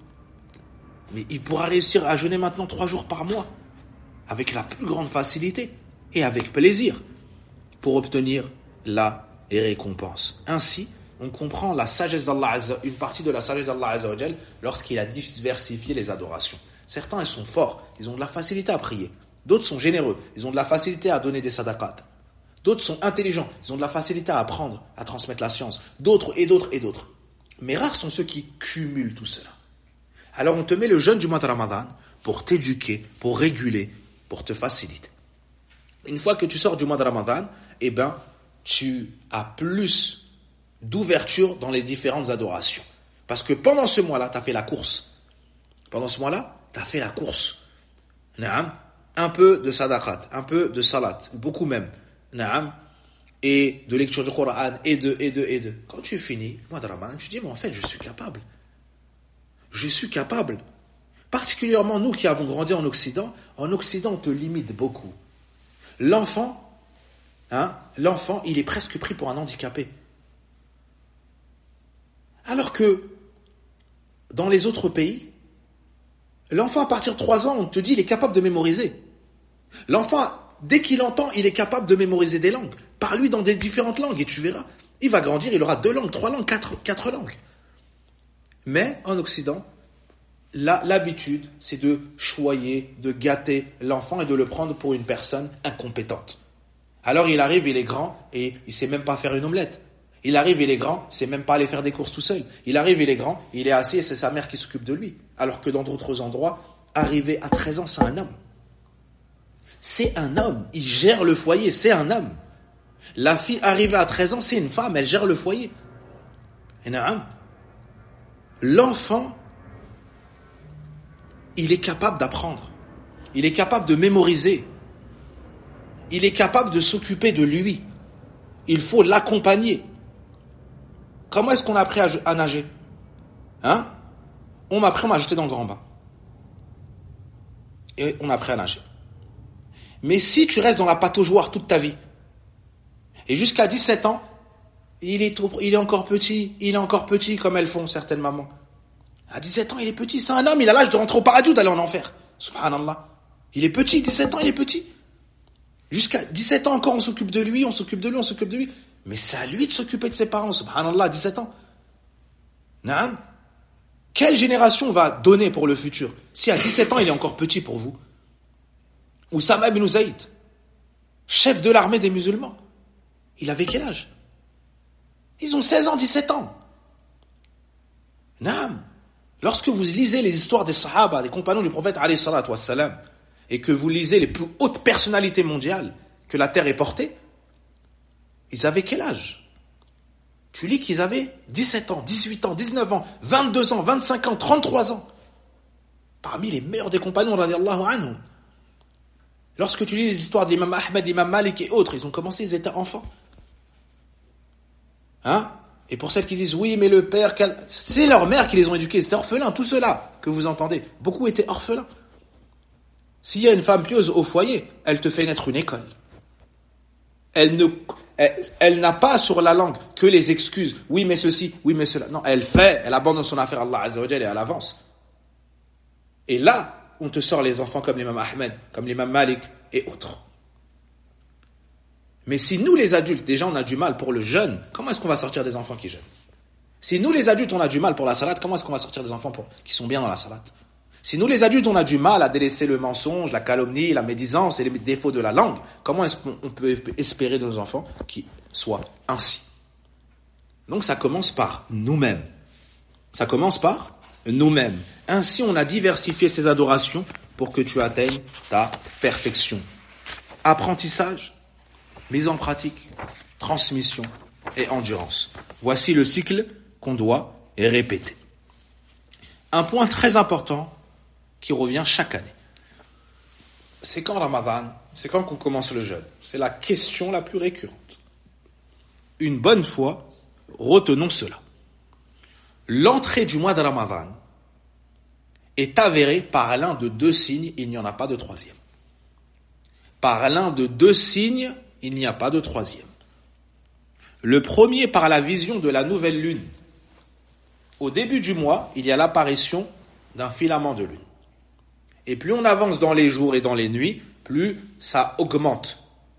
Mais il pourra réussir à jeûner maintenant trois jours par mois avec la plus grande facilité et avec plaisir pour obtenir la récompense. Ainsi, on comprend la sagesse d'Allah Azza, une partie de la sagesse d'Allah Azza wa Jal lorsqu'il a diversifié les adorations. Certains, ils sont forts, ils ont de la facilité à prier. D'autres sont généreux, ils ont de la facilité à donner des sadaqat. D'autres sont intelligents, ils ont de la facilité à apprendre, à transmettre la science. D'autres et d'autres et d'autres. Mais rares sont ceux qui cumulent tout cela. Alors on te met le jeûne du mois de Ramadan pour t'éduquer, pour réguler, pour te faciliter. Une fois que tu sors du mois de Ramadan, eh ben, tu as plus d'ouverture dans les différentes adorations. Parce que pendant ce mois-là, tu as fait la course. Pendant ce mois-là, tu as fait la course. Naam. Un peu de sadaqat, un peu de salat, beaucoup même. Naam. Et de lecture du Coran, et de, et de, et de. Quand tu finis le mois de Ramadan, tu dis, mais en fait, je suis capable. Je suis capable. Particulièrement nous qui avons grandi en Occident, en Occident, on te limite beaucoup. L'enfant, Hein, l'enfant, il est presque pris pour un handicapé. Alors que, dans les autres pays, l'enfant, à partir de trois ans, on te dit, il est capable de mémoriser. L'enfant, dès qu'il entend, il est capable de mémoriser des langues. Parle-lui dans des différentes langues et tu verras. Il va grandir, il aura deux langues, trois langues, quatre, quatre langues. Mais, en Occident, la, l'habitude, c'est de choyer, de gâter l'enfant et de le prendre pour une personne incompétente. Alors il arrive, il est grand et il ne sait même pas faire une omelette. Il arrive, il est grand, il ne sait même pas aller faire des courses tout seul. Il arrive, il est grand, il est assis et c'est sa mère qui s'occupe de lui. Alors que dans d'autres endroits, arrivé à treize ans, c'est un homme. C'est un homme, il gère le foyer, c'est un homme. La fille arrivée à treize ans, c'est une femme, elle gère le foyer. Et non, l'enfant, il est capable d'apprendre. Il est capable de mémoriser. Il est capable de s'occuper de lui. Il faut l'accompagner. Comment est-ce qu'on a appris à, à nager? Hein? On m'a appris, on m'a jeté dans le grand bain. et on apprend à nager. Mais si tu restes dans la pataugeoire toute ta vie, et jusqu'à dix-sept ans, il est, trop, il est encore petit, il est encore petit comme elles font certaines mamans. À dix-sept ans, il est petit, c'est un homme, il a l'âge de rentrer au paradis ou d'aller en enfer. Subhanallah. Il est petit, dix-sept ans, il est petit. Jusqu'à dix-sept ans encore, on s'occupe de lui, on s'occupe de lui, on s'occupe de lui. Mais c'est à lui de s'occuper de ses parents, subhanallah, dix-sept ans. Naam. Quelle génération va donner pour le futur? Si à dix-sept ans, il est encore petit pour vous. Oussama ibn Zayd, chef de l'armée des musulmans. Il avait quel âge? Ils ont seize ans, dix-sept ans. Naam. Lorsque vous lisez les histoires des sahaba, des compagnons du prophète alayhi salatu wassalam, et que vous lisez les plus hautes personnalités mondiales que la terre ait portées, ils avaient quel âge? Tu lis qu'ils avaient dix-sept ans, dix-huit ans, dix-neuf ans, vingt-deux ans, vingt-cinq ans, trente-trois ans. Parmi les meilleurs des compagnons, radiyallahu anhum. Lorsque tu lis les histoires de l'imam Ahmed, l'imam Malik et autres, ils ont commencé, ils étaient enfants. Hein? Et pour celles qui disent, oui, mais le père, c'est leur mère qui les ont éduqués, c'était orphelins, tout cela que vous entendez. Beaucoup étaient orphelins. S'il y a une femme pieuse au foyer, elle te fait naître une école. Elle ne, elle, elle n'a pas sur la langue que les excuses. Oui, mais ceci, oui, mais cela. Non, elle fait, elle abandonne son affaire à Allah Azza wa Jalla et elle avance. Et là, on te sort les enfants comme l'imam Ahmed, comme l'imam Malik et autres. Mais si nous les adultes, déjà on a du mal pour le jeûne, comment est-ce qu'on va sortir des enfants qui jeûnent? Si nous les adultes on a du mal pour la salade, comment est-ce qu'on va sortir des enfants pour, qui sont bien dans la salade? Si nous les adultes on a du mal à délaisser le mensonge, la calomnie, la médisance et les défauts de la langue, comment est-ce qu'on peut espérer de nos enfants qui soient ainsi? Donc ça commence par nous-mêmes. Ça commence par nous-mêmes. Ainsi on a diversifié ces adorations pour que tu atteignes ta perfection. Apprentissage, mise en pratique, transmission et endurance. Voici le cycle qu'on doit répéter. Un point très important qui revient chaque année. C'est quand Ramadan, c'est quand qu'on commence le jeûne. C'est la question la plus récurrente. Une bonne fois, retenons cela. L'entrée du mois de Ramadan est avérée par l'un de deux signes, il n'y en a pas de troisième. Par l'un de deux signes, il n'y a pas de troisième. Le premier par la vision de la nouvelle lune. Au début du mois, il y a l'apparition d'un filament de lune. Et plus on avance dans les jours et dans les nuits, plus ça augmente.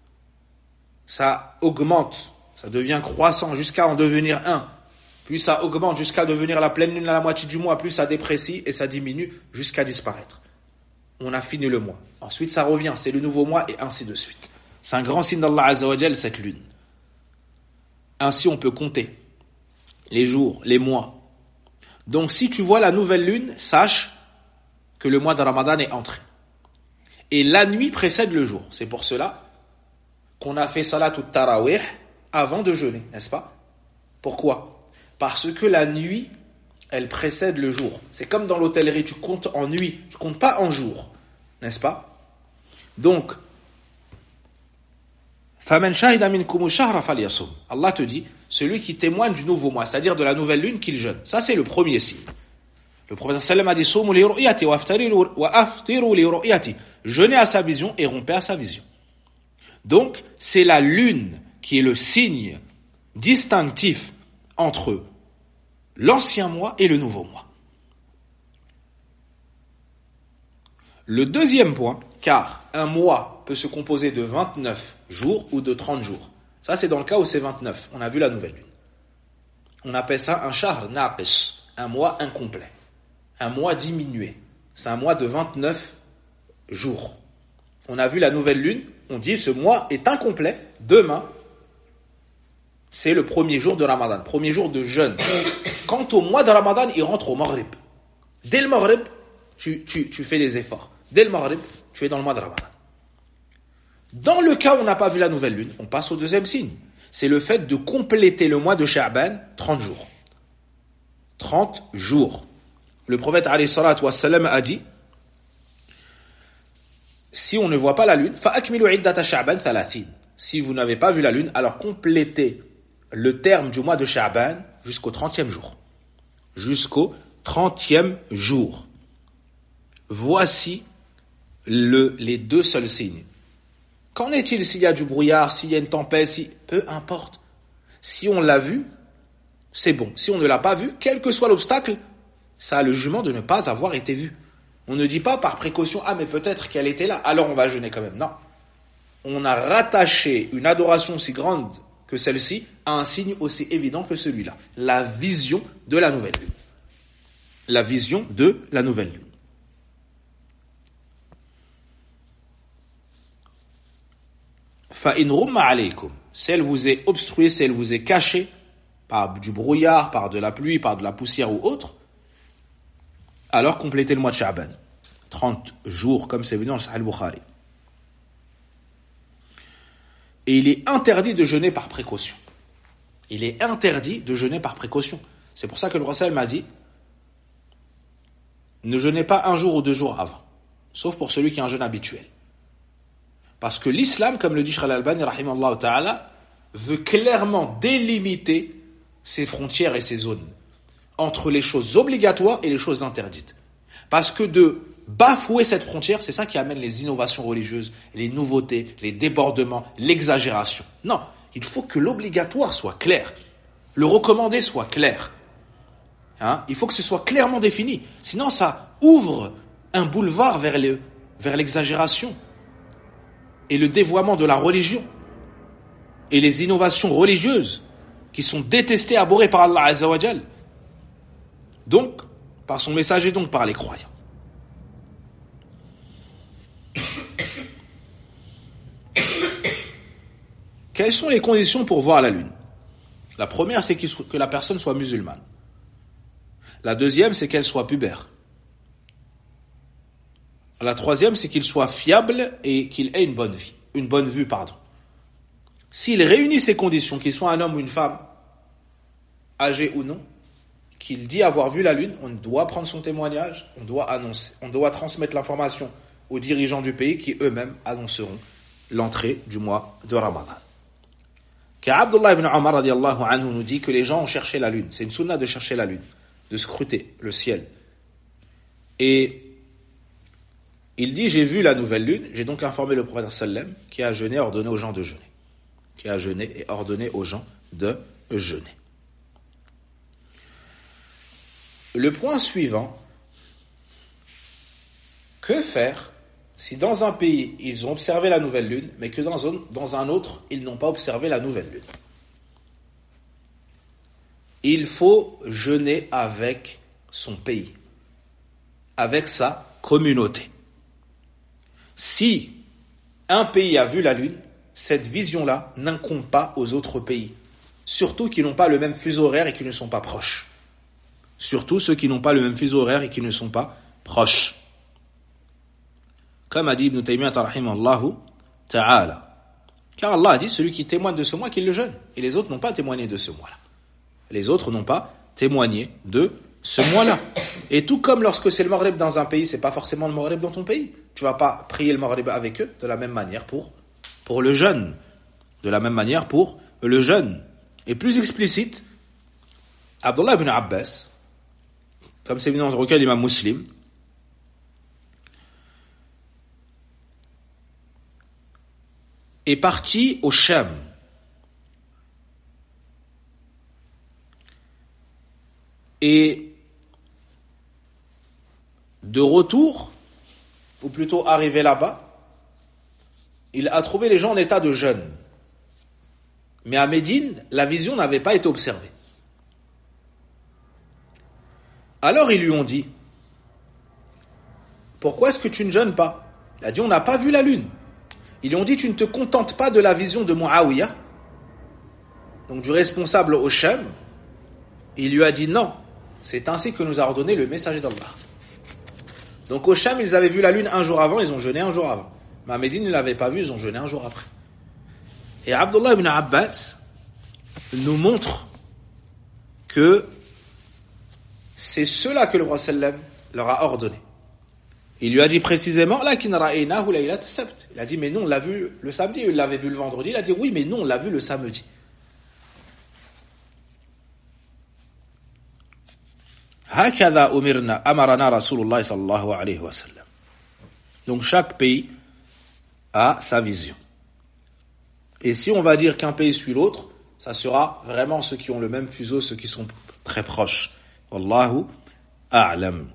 Ça augmente, ça devient croissant jusqu'à en devenir un. Plus ça augmente jusqu'à devenir la pleine lune à la moitié du mois, plus ça déprécie et ça diminue jusqu'à disparaître. On a fini le mois. Ensuite ça revient, c'est le nouveau mois et ainsi de suite. C'est un grand signe d'Allah Azza wa Jal, cette lune. Ainsi on peut compter les jours, les mois. Donc si tu vois la nouvelle lune, sache que le mois de Ramadan est entré. Et la nuit précède le jour. C'est pour cela qu'on a fait salat ou tarawih avant de jeûner, n'est-ce pas? Pourquoi? Parce que la nuit, elle précède le jour. C'est comme dans l'hôtellerie, tu comptes en nuit, tu comptes pas en jour, n'est-ce pas? Donc, فَمَنْ شَهِدَ مِنْكُمُ الشَّهْرَ فَلْيَصُمْ. Allah te dit, celui qui témoigne du nouveau mois, c'est-à-dire de la nouvelle lune, qu'il jeûne. Ça, c'est le premier signe. Le prophète sallam a dit, صُومُوا لِرُؤْيَتِ وَأَفْطِرُوا لِرُؤْيَتِ. Jeûnez à sa vision et rompez à sa vision. Donc, c'est la lune qui est le signe distinctif entre l'ancien mois et le nouveau mois. Le deuxième point, car un mois peut se composer de vingt-neuf jours ou de trente jours. Ça, c'est dans le cas où c'est vingt-neuf. On a vu la nouvelle lune. On appelle ça un shahr naqis, un mois incomplet, un mois diminué. C'est un mois de vingt-neuf jours. On a vu la nouvelle lune, on dit ce mois est incomplet, demain, c'est le premier jour de Ramadan, premier jour de jeûne. Quant au mois de Ramadan, il rentre au Maghrib. Dès le Maghrib, tu, tu, tu fais des efforts. Dès le Maghrib, tu es dans le mois de Ramadan. Dans le cas où on n'a pas vu la nouvelle lune, on passe au deuxième signe. C'est le fait de compléter le mois de Sha'ban, trente jours. trente jours. Le prophète alayhi salatu wassalam a dit, si on ne voit pas la lune, فَأَكْمِلُوا عِدَّةَ شَعْبَانَ ثَلَاثِينَ. Si vous n'avez pas vu la lune, alors complétez le terme du mois de Sha'ban jusqu'au trentième jour. Jusqu'au trentième jour. Voici le, les deux seuls signes. Qu'en est-il s'il y a du brouillard, s'il y a une tempête, si, peu importe. Si on l'a vu, c'est bon. Si on ne l'a pas vu, quel que soit l'obstacle, ça a le jugement de ne pas avoir été vu. On ne dit pas par précaution, ah mais peut-être qu'elle était là, alors on va jeûner quand même. Non. On a rattaché une adoration aussi grande que celle-ci à un signe aussi évident que celui-là. La vision de la nouvelle lune. La vision de la nouvelle lune. فَإِنْ رُمَّ عَلَيْكُمْ. Si elle vous est obstruée, si elle vous est cachée par du brouillard, par de la pluie, par de la poussière ou autre, alors complétez le mois de Sha'ban. trente jours, comme c'est venu dans le Sahih al-Bukhari. Et il est interdit de jeûner par précaution. Il est interdit de jeûner par précaution. C'est pour ça que le Rasul m'a dit, ne jeûnez pas un jour ou deux jours avant, sauf pour celui qui a un jeûne habituel. Parce que l'islam, comme le dit Shaykh al-Albani, rahimallahu ta'ala, veut clairement délimiter ses frontières et ses zones entre les choses obligatoires et les choses interdites. Parce que de bafouer cette frontière, c'est ça qui amène les innovations religieuses, les nouveautés, les débordements, l'exagération. Non, il faut que l'obligatoire soit clair, le recommandé soit clair. Hein? Il faut que ce soit clairement défini. Sinon, ça ouvre un boulevard vers, le, vers l'exagération et le dévoiement de la religion et les innovations religieuses qui sont détestées, abhorrées par Allah Azza wa Jal. Donc, par son message et donc par les croyants. Quelles sont les conditions pour voir la lune? La première, c'est que la personne soit musulmane. La deuxième, c'est qu'elle soit pubère. La troisième, c'est qu'il soit fiable et qu'il ait une bonne vie, une bonne vue, pardon. S'il réunit ces conditions, qu'il soit un homme ou une femme, âgé ou non, qu'il dit avoir vu la lune, on doit prendre son témoignage, on doit annoncer, on doit transmettre l'information aux dirigeants du pays qui eux-mêmes annonceront l'entrée du mois de Ramadan. Car Abdullah ibn Omar radiallahu anhu nous dit que les gens ont cherché la lune. C'est une sunna de chercher la lune, de scruter le ciel. Et il dit, j'ai vu la nouvelle lune, j'ai donc informé le prophète sallam qui a jeûné et ordonné aux gens de jeûner. Qui a jeûné et ordonné aux gens de jeûner. Le point suivant, que faire si dans un pays, ils ont observé la nouvelle lune, mais que dans un, dans un autre, ils n'ont pas observé la nouvelle lune? Il faut jeûner avec son pays, avec sa communauté. Si un pays a vu la lune, cette vision-là n'incombe pas aux autres pays, surtout qui n'ont pas le même fuseau horaire et qui ne sont pas proches. Surtout ceux qui n'ont pas le même fuseau horaire et qui ne sont pas proches. Comme a dit Ibn Taymiyyah rahimahullahu ta'ala. Car Allah a dit, celui qui témoigne de ce mois, qu'il le jeûne. Et les autres n'ont pas témoigné de ce mois-là. Les autres n'ont pas témoigné de ce mois-là. Et tout comme lorsque c'est le Maghrib dans un pays, c'est pas forcément le Maghrib dans ton pays. Tu vas pas prier le Maghrib avec eux de la même manière pour, pour le jeûne. De la même manière pour le jeûne. Et plus explicite, Abdullah ibn Abbas, comme c'est venu dans le recueil d'Imam Muslim, est parti au Sham. Et de retour, ou plutôt arrivé là-bas, il a trouvé les gens en état de jeûne. Mais à Médine, la vision n'avait pas été observée. Alors ils lui ont dit, pourquoi est-ce que tu ne jeûnes pas? Il a dit, on n'a pas vu la lune. Ils lui ont dit, tu ne te contentes pas de la vision de Muawiyah, donc du responsable au Sham. Il lui a dit, non, c'est ainsi que nous a ordonné le messager d'Allah. Donc au Sham, ils avaient vu la lune un jour avant, ils ont jeûné un jour avant. Mais à Médine, ils ne l'avaient pas vu, ils ont jeûné un jour après. Et Abdullah ibn Abbas nous montre que c'est cela que le roi sallam leur a ordonné. Il lui a dit précisément, lakin ra'aynahu laylat as-sabt. Il a dit, mais non, on l'a vu le samedi. Il l'avait vu le vendredi. Il a dit, oui, mais non, on l'a vu le samedi. هكذا أمرنا أمرنا رسول الله صلى الله عليه وسلم. Donc chaque pays a sa vision. Et si on va dire qu'un pays suit l'autre, ça sera vraiment ceux qui ont le même fuseau, ceux qui sont très proches. Wallahu a'lam.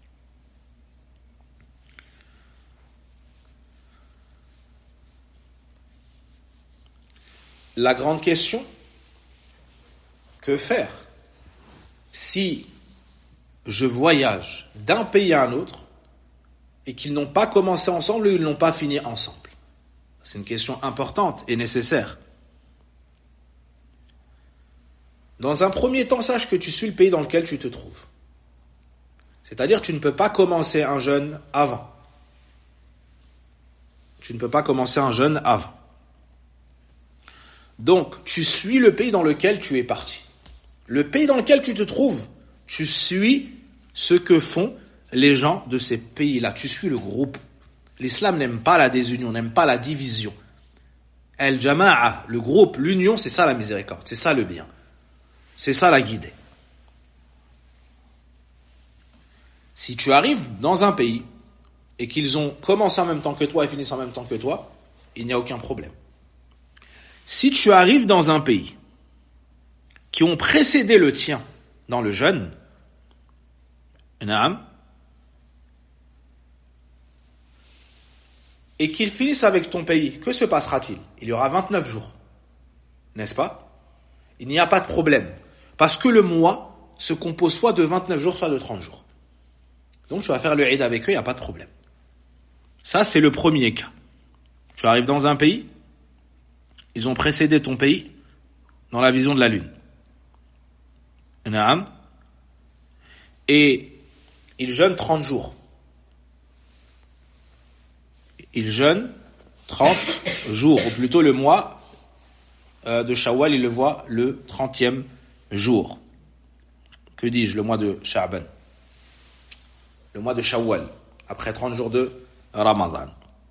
La grande question, que faire si je voyage d'un pays à un autre et qu'ils n'ont pas commencé ensemble ou ils n'ont pas fini ensemble? C'est une question importante et nécessaire. Dans un premier temps, sache que tu suis le pays dans lequel tu te trouves. C'est-à-dire que tu ne peux pas commencer un jeûne avant. Tu ne peux pas commencer un jeûne avant. Donc, tu suis le pays dans lequel tu es parti. Le pays dans lequel tu te trouves, tu suis ce que font les gens de ces pays-là. Tu suis le groupe. L'islam n'aime pas la désunion, n'aime pas la division. Al-Jama'a, le groupe, l'union, c'est ça la miséricorde, c'est ça le bien. C'est ça la guidée. Si tu arrives dans un pays et qu'ils ont commencé en même temps que toi et finissent en même temps que toi, il n'y a aucun problème. Si tu arrives dans un pays qui ont précédé le tien dans le jeûne, naam, et qu'ils finissent avec ton pays, que se passera-t-il? Il y aura vingt-neuf jours, n'est-ce pas? Il n'y a pas de problème, parce que le mois se compose soit de vingt-neuf jours, soit de trente jours. Donc tu vas faire le Eid avec eux, il n'y a pas de problème. Ça, c'est le premier cas. Tu arrives dans un pays, ils ont précédé ton pays dans la vision de la lune. Naam. Et ils jeûnent trente jours. Ils jeûnent trente jours, ou plutôt le mois de Shawwal, ils le voient le trentième jour. Que dis-je, le mois de Sha'ban. Le mois de Shawwal, après trente jours de Ramadan.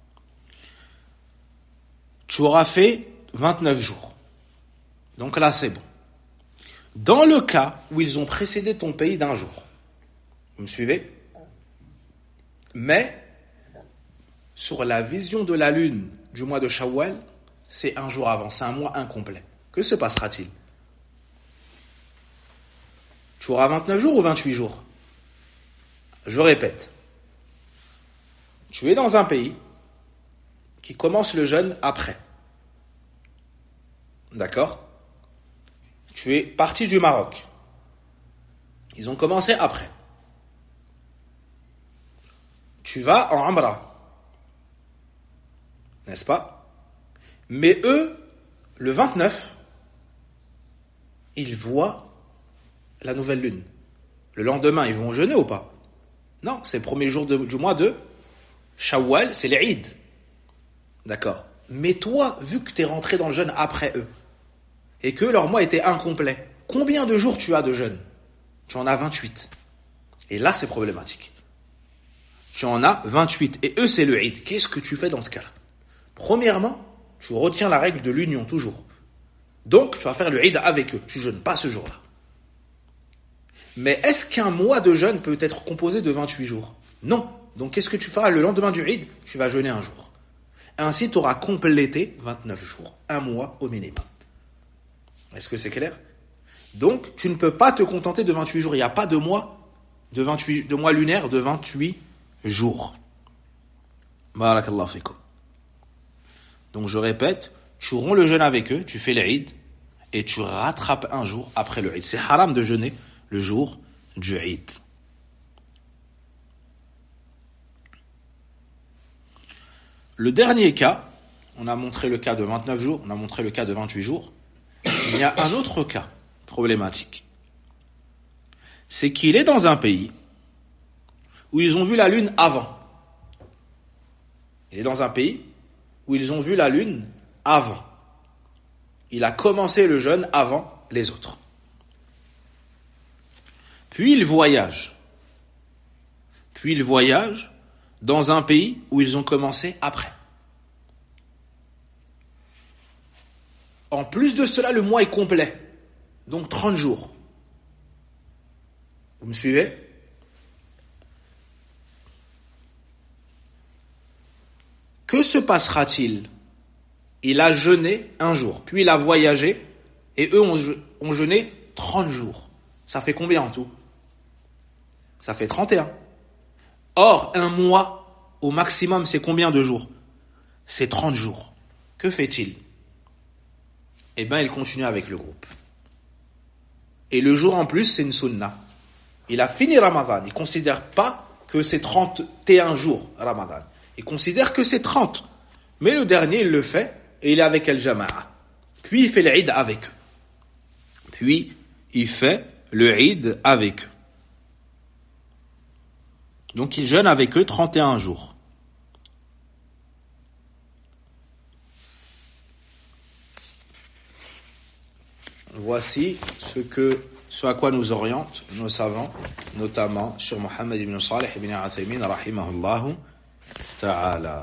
Tu auras fait vingt-neuf jours. Donc là, c'est bon. Dans le cas où ils ont précédé ton pays d'un jour, vous me suivez? Mais, sur la vision de la lune du mois de Shawwal, c'est un jour avant, c'est un mois incomplet. Que se passera-t-il? Tu auras vingt-neuf jours ou vingt-huit jours? Je répète. Tu es dans un pays qui commence le jeûne après. D'accord? Tu es parti du Maroc. Ils ont commencé après. Tu vas en Umrah. N'est-ce pas? Mais eux, le vingt-neuf, ils voient la nouvelle lune. Le lendemain, ils vont jeûner ou pas? Non, c'est le premier jour de, du mois de Shawwal, c'est l'Eid. D'accord. Mais toi, vu que tu es rentré dans le jeûne après eux, et que leur mois était incomplet, combien de jours tu as de jeûne? Tu en as vingt-huit. Et là, c'est problématique. Tu en as vingt-huit. Et eux, c'est le Eid. Qu'est-ce que tu fais dans ce cas-là? Premièrement, tu retiens la règle de l'union, toujours. Donc, tu vas faire le Eid avec eux. Tu jeûnes pas ce jour-là. Mais est-ce qu'un mois de jeûne peut être composé de vingt-huit jours? Non. Donc, qu'est-ce que tu feras le lendemain du Eid? Tu vas jeûner un jour. Ainsi, tu auras complété vingt-neuf jours. Un mois au minimum. Est-ce que c'est clair? Donc, tu ne peux pas te contenter de vingt-huit jours. Il n'y a pas de mois, de vingt-huit, de mois lunaire de vingt-huit jours. Barakallahu fikum. Donc, je répète, tu romps le jeûne avec eux, tu fais l'Eid, et tu rattrapes un jour après le Eid. C'est haram de jeûner le jour du Eid. Le dernier cas, on a montré le cas de vingt-neuf jours, on a montré le cas de vingt-huit jours. Il y a un autre cas problématique. C'est qu'il est dans un pays où ils ont vu la lune avant. Il est dans un pays où ils ont vu la lune avant. Il a commencé le jeûne avant les autres. Puis il voyage. Puis il voyage dans un pays où ils ont commencé après. En plus de cela, le mois est complet. Donc trente jours. Vous me suivez? Que se passera-t-il? Il a jeûné un jour, puis il a voyagé, et eux ont, ont jeûné trente jours. Ça fait combien en tout? Ça fait trente et un. Or, un mois, au maximum, c'est combien de jours? C'est trente jours. Que fait-il? Eh bien, il continue avec le groupe. Et le jour en plus, c'est une sunna. Il a fini Ramadan. Il ne considère pas que c'est trente et un jours, Ramadan. Il considère que c'est trente. Mais le dernier, il le fait, et il est avec Al-Jama'a. Puis, il fait l'Eid avec eux. Puis, il fait le Eid avec eux. Donc, il jeûne avec eux trente et un jours. Voici ce que, ce à quoi nous orientent nos savants, notamment Cheikh Mohammed ibn Salih ibn Uthaymin, rahimahullahu ta'ala.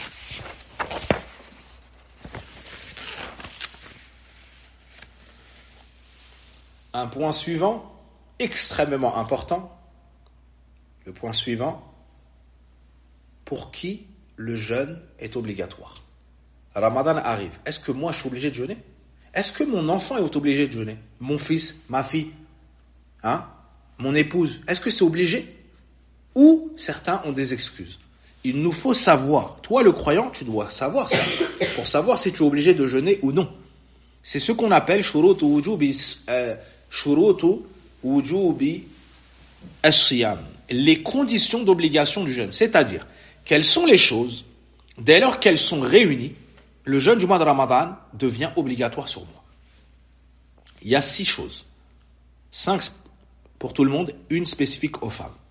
Un point suivant, extrêmement important, le point suivant, pour qui le jeûne est obligatoire. Ramadan arrive. Est-ce que moi je suis obligé de jeûner? Est-ce que mon enfant est obligé de jeûner? Mon fils, ma fille, hein, mon épouse, est-ce que c'est obligé? Ou certains ont des excuses? Il nous faut savoir. Toi, le croyant, tu dois savoir ça. Pour savoir si tu es obligé de jeûner ou non. C'est ce qu'on appelle shurutu wujubi euh, shurutu wujubi as-siyam. Les conditions d'obligation du jeûne. C'est-à-dire, quelles sont les choses, dès lors qu'elles sont réunies, le jeûne du mois de Ramadan devient obligatoire sur moi. Il y a six choses. Cinq pour tout le monde, une spécifique aux femmes.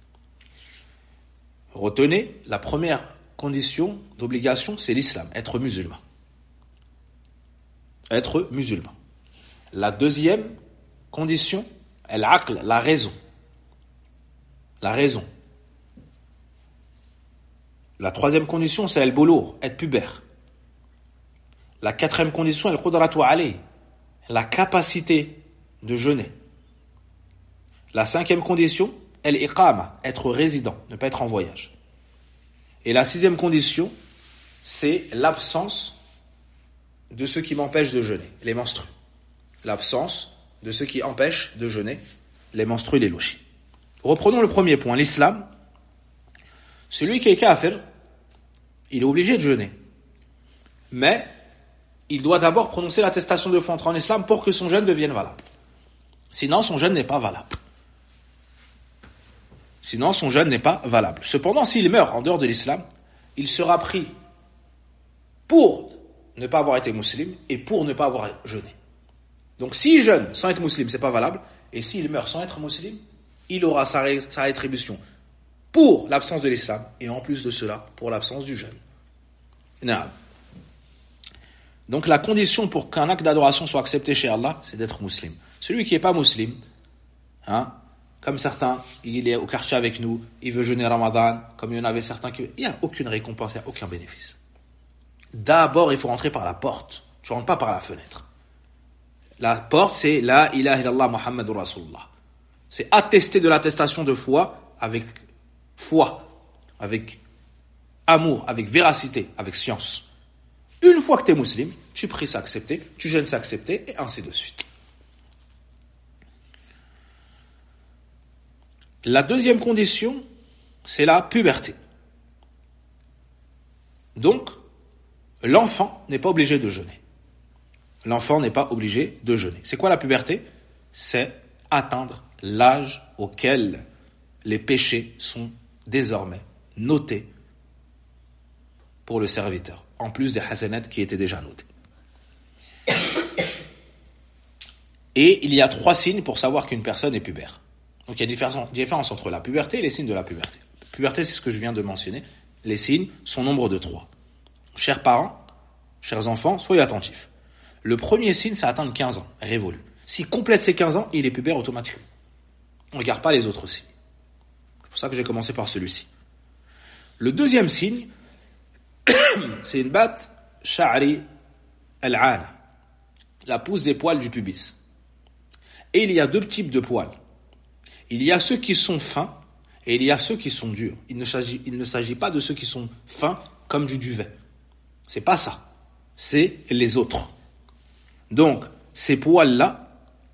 Retenez, la première condition d'obligation, c'est l'islam, être musulman. Être musulman. La deuxième condition, al-aql, la raison. La raison. La troisième condition, c'est al-boulour, être pubère. La quatrième condition, al-qudratu alayh, la capacité de jeûner. La cinquième condition, al-iqama, être résident, ne pas être en voyage. Et la sixième condition, c'est l'absence de ce qui m'empêche de jeûner, les menstrues. L'absence de ce qui empêche de jeûner, les menstrues, les louchis. Reprenons le premier point, l'islam. Celui qui est kafir, il est obligé de jeûner. Mais il doit d'abord prononcer l'attestation de foi en islam pour que son jeûne devienne valable. Sinon, son jeûne n'est pas valable. Sinon, son jeûne n'est pas valable. Cependant, s'il meurt en dehors de l'islam, il sera pris pour ne pas avoir été musulman et pour ne pas avoir jeûné. Donc, s'il jeûne sans être musulman, c'est pas valable. Et s'il meurt sans être musulman, il aura sa, ré- sa rétribution pour l'absence de l'islam et en plus de cela, pour l'absence du jeûne. Non. Donc la condition pour qu'un acte d'adoration soit accepté chez Allah, c'est d'être musulman. Celui qui n'est pas musulman, hein, comme certains, il est au quartier avec nous, il veut jeûner Ramadan, comme il y en avait certains qui... Il n'y a aucune récompense, il n'y a aucun bénéfice. D'abord, il faut rentrer par la porte. Tu ne rentres pas par la fenêtre. La porte, c'est La ilaha illallah Muhammadur Rasulullah. C'est attester de l'attestation de foi avec foi, avec amour, avec véracité, avec science. Une fois que tu es musulman, tu pries, c'est accepté, tu jeûnes, c'est accepté, et ainsi de suite. La deuxième condition, c'est la puberté. Donc, l'enfant n'est pas obligé de jeûner. L'enfant n'est pas obligé de jeûner. C'est quoi la puberté? C'est atteindre l'âge auquel les péchés sont désormais notés pour le serviteur, en plus des hasanat qui étaient déjà notés. Et il y a trois signes pour savoir qu'une personne est pubère. Donc il y a une différence entre la puberté et les signes de la puberté. La puberté, c'est ce que je viens de mentionner. Les signes sont nombre de trois. Chers parents, chers enfants, soyez attentifs. Le premier signe, c'est atteindre quinze ans, révolu. S'il complète ses quinze ans, il est pubère automatiquement. On ne regarde pas les autres signes. C'est pour ça que j'ai commencé par celui-ci. Le deuxième signe, c'est une batte sha'ri al-ana, la pousse des poils du pubis. Et il y a deux types de poils. Il y a ceux qui sont fins et il y a ceux qui sont durs. Il ne s'agit, il ne s'agit pas de ceux qui sont fins comme du duvet. C'est pas ça. C'est les autres. Donc, ces poils-là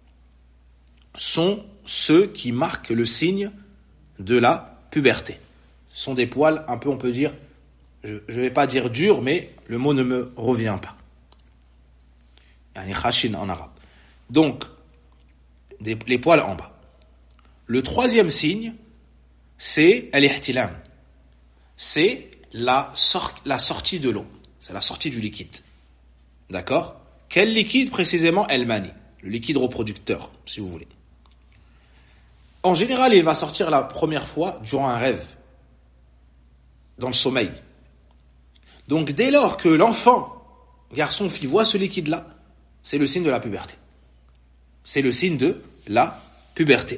sont ceux qui marquent le signe de la puberté. Ce sont des poils un peu, on peut dire, je ne vais pas dire durs, mais le mot ne me revient pas. Yani khashin en arabe. Donc, des, les poils en bas. Le troisième signe, c'est al-ihtilam. C'est la, sor- la sortie de l'eau. C'est la sortie du liquide. D'accord ? Quel liquide précisément ? El-mani, le liquide reproducteur, si vous voulez. En général, il va sortir la première fois durant un rêve, dans le sommeil. Donc, dès lors que l'enfant, garçon, fille, voit ce liquide-là, c'est le signe de la puberté. C'est le signe de la puberté.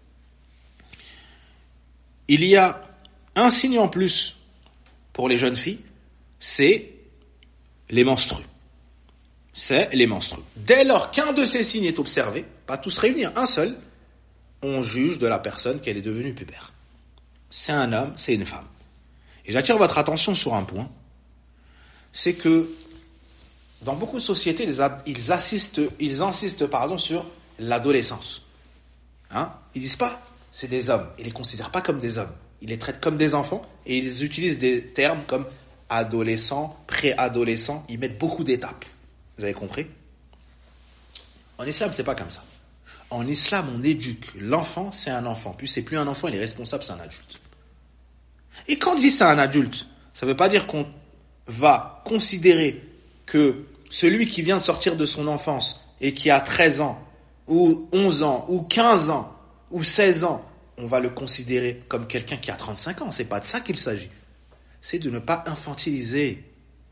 Il y a un signe en plus pour les jeunes filles, c'est les menstrues. C'est les menstrues. Dès lors qu'un de ces signes est observé, pas tous réunis, un seul, on juge de la personne qu'elle est devenue pubère. C'est un homme, c'est une femme. Et j'attire votre attention sur un point, c'est que dans beaucoup de sociétés, ils assistent, ils insistent pardon, sur l'adolescence. Hein? Ils disent pas, c'est des hommes. Ils les considèrent pas comme des hommes. Ils les traitent comme des enfants et ils utilisent des termes comme adolescent, préadolescent. Ils mettent beaucoup d'étapes. Vous avez compris ? En islam, c'est pas comme ça. En islam, on éduque. L'enfant, c'est un enfant. Puis c'est plus un enfant, il est responsable, c'est un adulte. Et quand on dit c'est un adulte, ça veut pas dire qu'on va considérer que celui qui vient de sortir de son enfance et qui a treize ans, ou onze ans, ou quinze ans, ou seize ans, on va le considérer comme quelqu'un qui a trente-cinq ans. C'est pas de ça qu'il s'agit. C'est de ne pas infantiliser.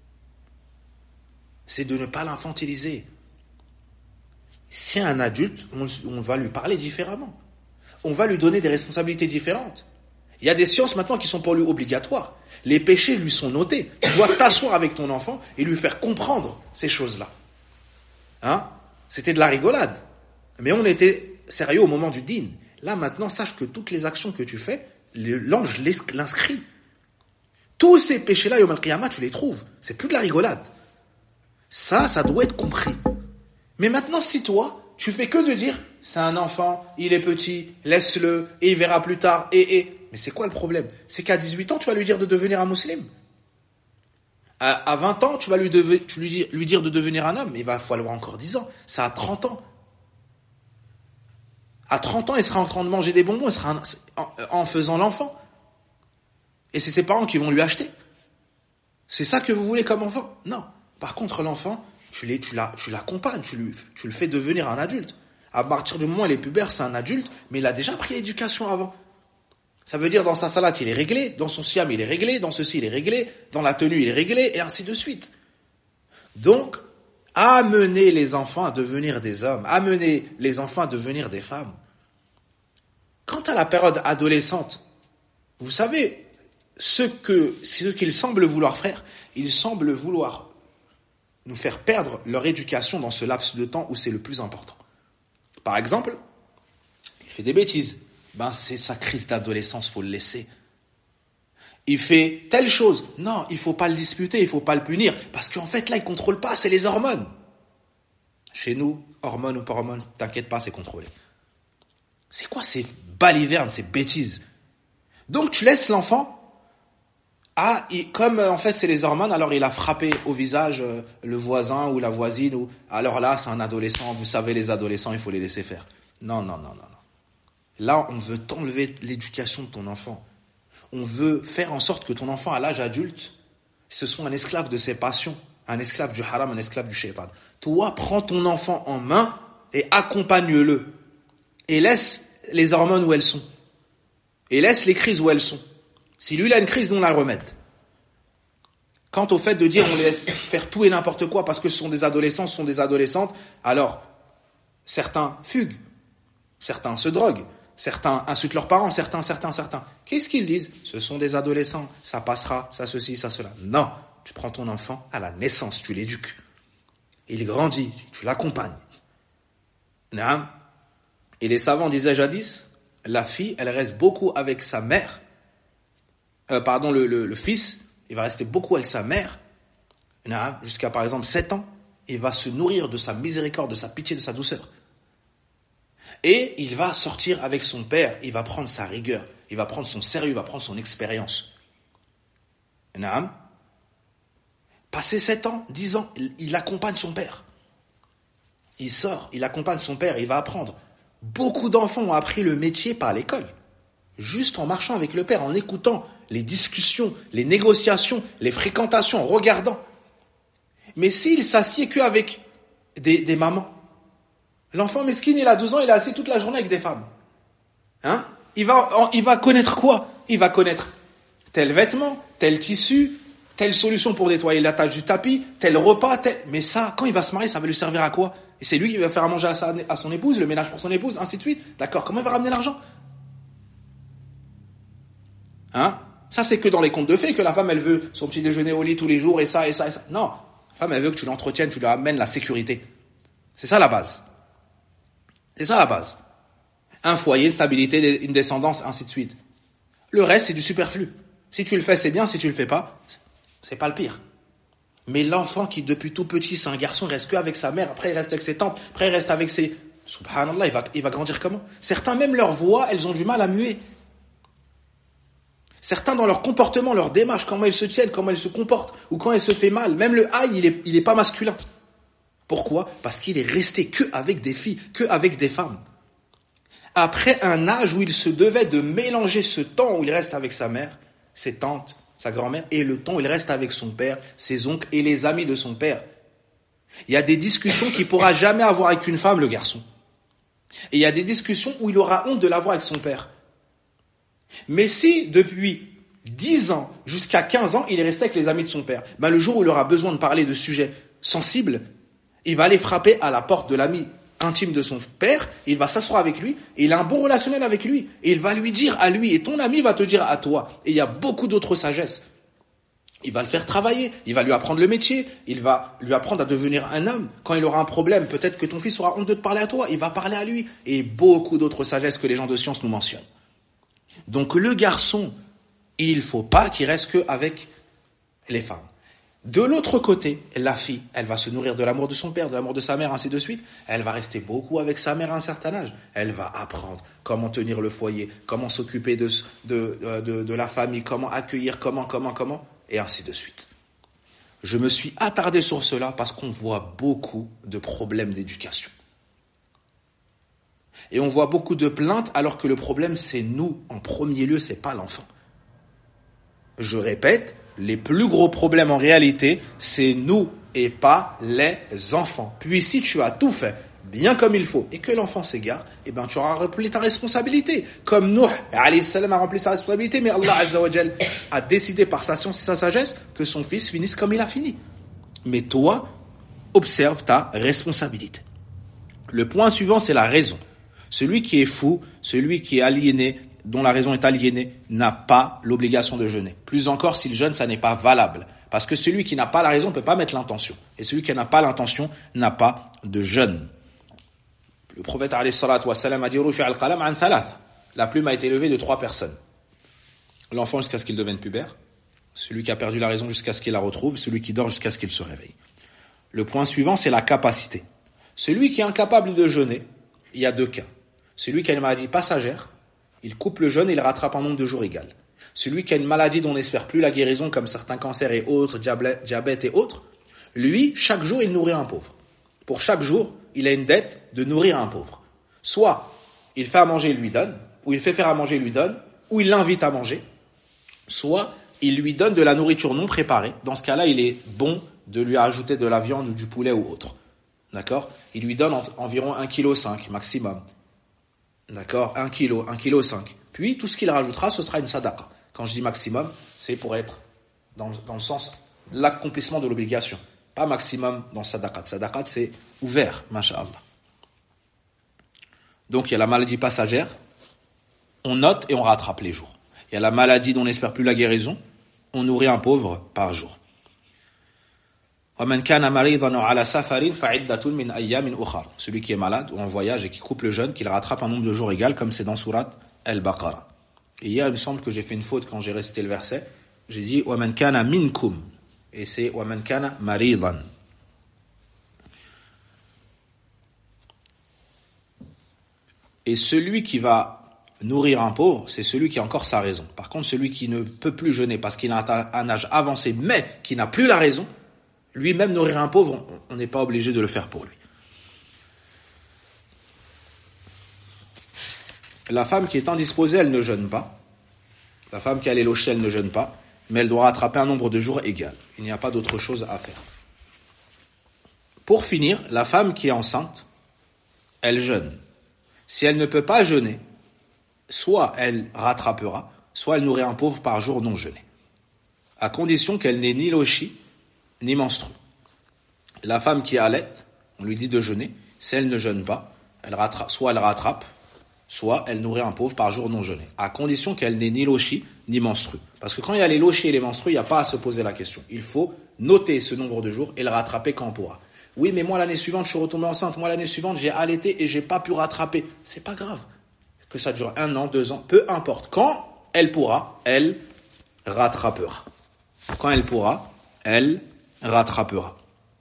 C'est de ne pas l'infantiliser. C'est un adulte, on, on va lui parler différemment. On va lui donner des responsabilités différentes. Il y a des sciences maintenant qui sont pour lui obligatoires. Les péchés lui sont notés. Tu dois t'asseoir avec ton enfant et lui faire comprendre ces choses-là. Hein ? C'était de la rigolade. Mais on était sérieux au moment du dîn. Là, maintenant, sache que toutes les actions que tu fais, l'ange l'inscrit. Tous ces péchés-là, Yom al-Qiyamah, tu les trouves. C'est plus de la rigolade. Ça, ça doit être compris. Mais maintenant, si toi, tu fais que de dire, c'est un enfant, il est petit, laisse-le, et il verra plus tard, et, et. Mais c'est quoi le problème ? C'est qu'à dix-huit ans, tu vas lui dire de devenir un musulman. À, à vingt ans, tu vas lui, deve, tu lui, dire, lui dire de devenir un homme. Il va falloir encore dix ans. Ça à trente ans. À trente ans, il sera en train de manger des bonbons, il sera un, en, en faisant l'enfant. Et c'est ses parents qui vont lui acheter. C'est ça que vous voulez comme enfant ? Non. Par contre, l'enfant, tu, tu, la, tu l'accompagnes, tu, lui, tu le fais devenir un adulte. À partir du moment où il est pubère, c'est un adulte, mais il a déjà pris l'éducation avant. Ça veut dire dans sa salade, il est réglé, dans son siam, il est réglé, dans ceci, il est réglé, dans la tenue, il est réglé, et ainsi de suite. Donc, amener les enfants à devenir des hommes, amener les enfants à devenir des femmes. Quant à la période adolescente, vous savez, ce que, ce qu'ils semblent vouloir faire, ils semblent vouloir nous faire perdre leur éducation dans ce laps de temps où c'est le plus important. Par exemple, il fait des bêtises. Ben, c'est sa crise d'adolescence, faut le laisser. Il fait telle chose. Non, il faut pas le disputer, il faut pas le punir. Parce qu'en fait, là, il contrôle pas, c'est les hormones. Chez nous, hormones ou pas hormones, t'inquiète pas, c'est contrôlé. C'est quoi ces balivernes, ces bêtises ? Donc, tu laisses l'enfant, ah, il, comme en fait, c'est les hormones, alors il a frappé au visage euh, le voisin ou la voisine. Ou, alors là, c'est un adolescent, vous savez, les adolescents, il faut les laisser faire. Non, non, non, non. non. Là, on veut t'enlever l'éducation de ton enfant. On veut faire en sorte que ton enfant, à l'âge adulte, ce soit un esclave de ses passions, un esclave du haram, un esclave du shaitan. Toi, prends ton enfant en main et accompagne-le. Et laisse les hormones où elles sont. Et laisse les crises où elles sont. Si lui, il a une crise, nous, on la remet. Quant au fait de dire on les laisse faire tout et n'importe quoi parce que ce sont des adolescents, ce sont des adolescentes, alors certains fuguent, certains se droguent, certains insultent leurs parents, certains, certains, certains. Qu'est-ce qu'ils disent ? Ce sont des adolescents, ça passera, ça ceci, ça cela. Non, tu prends ton enfant à la naissance, tu l'éduques. Il grandit, tu l'accompagnes. Et les savants disaient jadis, la fille, elle reste beaucoup avec sa mère, euh, pardon, le, le, le fils il va rester beaucoup avec sa mère, jusqu'à par exemple sept ans, il va se nourrir de sa miséricorde, de sa pitié, de sa douceur. Et il va sortir avec son père, il va prendre sa rigueur, il va prendre son sérieux, il va prendre son expérience. Naam. Passé sept ans, dix ans, il, il accompagne son père. Il sort, il accompagne son père, il va apprendre. Beaucoup d'enfants ont appris le métier par l'école. Juste en marchant avec le père, en écoutant les discussions, les négociations, les fréquentations, en regardant. Mais s'il s'assied qu'avec des, des mamans, l'enfant mesquine, il a douze ans, il est assis toute la journée avec des femmes. Hein? Il va, il va connaître quoi? Il va connaître tel vêtement, tel tissu, telle solution pour nettoyer la tâche du tapis, tel repas, tel... Mais ça, quand il va se marier, ça va lui servir à quoi? Et c'est lui qui va faire à manger à, sa, à son épouse, le ménage pour son épouse, ainsi de suite. D'accord, comment il va ramener l'argent? Hein? Ça, c'est que dans les contes de fées, que la femme, elle veut son petit déjeuner au lit tous les jours, et ça, et ça, et ça. Non, la femme, elle veut que tu l'entretiennes, tu lui amènes la sécurité. C'est ça la base. C'est ça la base. Un foyer, une stabilité, une descendance, ainsi de suite. Le reste, c'est du superflu. Si tu le fais, c'est bien. Si tu le fais pas, c'est pas le pire. Mais l'enfant qui, depuis tout petit, c'est un garçon, il reste qu'avec sa mère, après il reste avec ses tantes, après il reste avec ses... Subhanallah, il va, il va grandir comment? Certains, même leur voix, elles ont du mal à muer. Certains, dans leur comportement, leur démarche, comment ils se tiennent, comment ils se comportent, ou quand ils se fait mal, même le aïe, il est, il est pas masculin. Pourquoi? Parce qu'il est resté que avec des filles, que avec des femmes. Après un âge où il se devait de mélanger ce temps où il reste avec sa mère, ses tantes, sa grand-mère, et le temps où il reste avec son père, ses oncles et les amis de son père. Il y a des discussions qu'il ne pourra jamais avoir avec une femme, le garçon. Et il y a des discussions où il aura honte de l'avoir avec son père. Mais si, depuis dix ans jusqu'à quinze ans, il est resté avec les amis de son père, ben le jour où il aura besoin de parler de sujets sensibles, il va aller frapper à la porte de l'ami intime de son père, il va s'asseoir avec lui, et il a un bon relationnel avec lui, et il va lui dire à lui, et ton ami va te dire à toi. Et il y a beaucoup d'autres sagesses. Il va le faire travailler, il va lui apprendre le métier, il va lui apprendre à devenir un homme. Quand il aura un problème, peut-être que ton fils aura honte de te parler à toi, il va parler à lui. Et beaucoup d'autres sagesses que les gens de science nous mentionnent. Donc le garçon, il ne faut pas qu'il reste qu'avec les femmes. De l'autre côté, la fille, elle va se nourrir de l'amour de son père, de l'amour de sa mère, ainsi de suite. Elle va rester beaucoup avec sa mère à un certain âge. Elle va apprendre comment tenir le foyer, comment s'occuper de, de, de, de la famille, comment accueillir, comment, comment, comment, et ainsi de suite. Je me suis attardé sur cela parce qu'on voit beaucoup de problèmes d'éducation. Et on voit beaucoup de plaintes alors que le problème, c'est nous. En premier lieu, c'est pas l'enfant. Je répète, les plus gros problèmes en réalité, c'est nous et pas les enfants. Puis si tu as tout fait bien comme il faut et que l'enfant s'égare, eh ben tu auras rempli ta responsabilité. Comme Nuh alayhi salam a rempli sa responsabilité, mais Allah azza wa jal a décidé par sa science et sa sagesse que son fils finisse comme il a fini. Mais toi, observe ta responsabilité. Le point suivant, c'est la raison. Celui qui est fou, celui qui est aliéné, dont la raison est aliénée, n'a pas l'obligation de jeûner. Plus encore, s'il jeûne, ça n'est pas valable. Parce que celui qui n'a pas la raison ne peut pas mettre l'intention. Et celui qui n'a pas l'intention n'a pas de jeûne. Le prophète alayhi salatu wa salam a dit Rufi al-qalam an thalath. La plume a été levée de trois personnes. L'enfant jusqu'à ce qu'il devienne pubère, celui qui a perdu la raison jusqu'à ce qu'il la retrouve, celui qui dort jusqu'à ce qu'il se réveille. Le point suivant, c'est la capacité. Celui qui est incapable de jeûner, il y a deux cas. Celui qui a une maladie passagère, il coupe le jeûne et il rattrape un nombre de jours égal. Celui qui a une maladie dont on n'espère plus la guérison, comme certains cancers et autres, diabète et autres, lui, chaque jour, il nourrit un pauvre. Pour chaque jour, il a une dette de nourrir un pauvre. Soit il fait à manger, il lui donne, ou il fait faire à manger, il lui donne, ou il l'invite à manger, soit il lui donne de la nourriture non préparée. Dans ce cas-là, il est bon de lui ajouter de la viande ou du poulet ou autre. D'accord? Il lui donne en, environ un virgule cinq kilos maximum. D'accord? un kilo, un virgule cinq kilos. Puis, tout ce qu'il rajoutera, ce sera une sadaqa. Quand je dis maximum, c'est pour être dans, dans le sens de l'accomplissement de l'obligation. Pas maximum dans sadaqat. Sadaqat, c'est ouvert, masha'Allah. Donc, il y a la maladie passagère. On note et on rattrape les jours. Il y a la maladie dont on n'espère plus la guérison. On nourrit un pauvre par jour. Celui qui est malade ou en voyage et qui coupe le jeûne, qu'il rattrape un nombre de jours égal, comme c'est dans Sourate Al-Baqarah. Et hier, il me semble que j'ai fait une faute quand j'ai récité le verset. J'ai dit wa man kana minkum et c'est wa man kana maridan. Et celui qui va nourrir un pauvre, c'est celui qui a encore sa raison. Par contre, celui qui ne peut plus jeûner parce qu'il a un âge avancé, mais qui n'a plus la raison, lui-même nourrir un pauvre, on n'est pas obligé de le faire pour lui. La femme qui est indisposée, elle ne jeûne pas. La femme qui a les lochés, elle ne jeûne pas, mais elle doit rattraper un nombre de jours égal. Il n'y a pas d'autre chose à faire. Pour finir, la femme qui est enceinte, elle jeûne. Si elle ne peut pas jeûner, soit elle rattrapera, soit elle nourrit un pauvre par jour non jeûné, à condition qu'elle n'ait ni lochi, ni menstrue. La femme qui allait, on lui dit de jeûner. Si elle ne jeûne pas, elle rattrape, soit elle rattrape, soit elle nourrit un pauvre par jour non jeûné, à condition qu'elle n'ait ni lochi, ni menstrue. Parce que quand il y a les lochis et les menstrues, il n'y a pas à se poser la question. Il faut noter ce nombre de jours et le rattraper quand on pourra. Oui, mais moi l'année suivante, je suis retombée enceinte. Moi l'année suivante, j'ai allaité et j'ai pas pu rattraper. C'est pas grave. Que ça dure un an, deux ans, peu importe. Quand elle pourra, elle rattrapera. Quand elle pourra, elle rattrapera.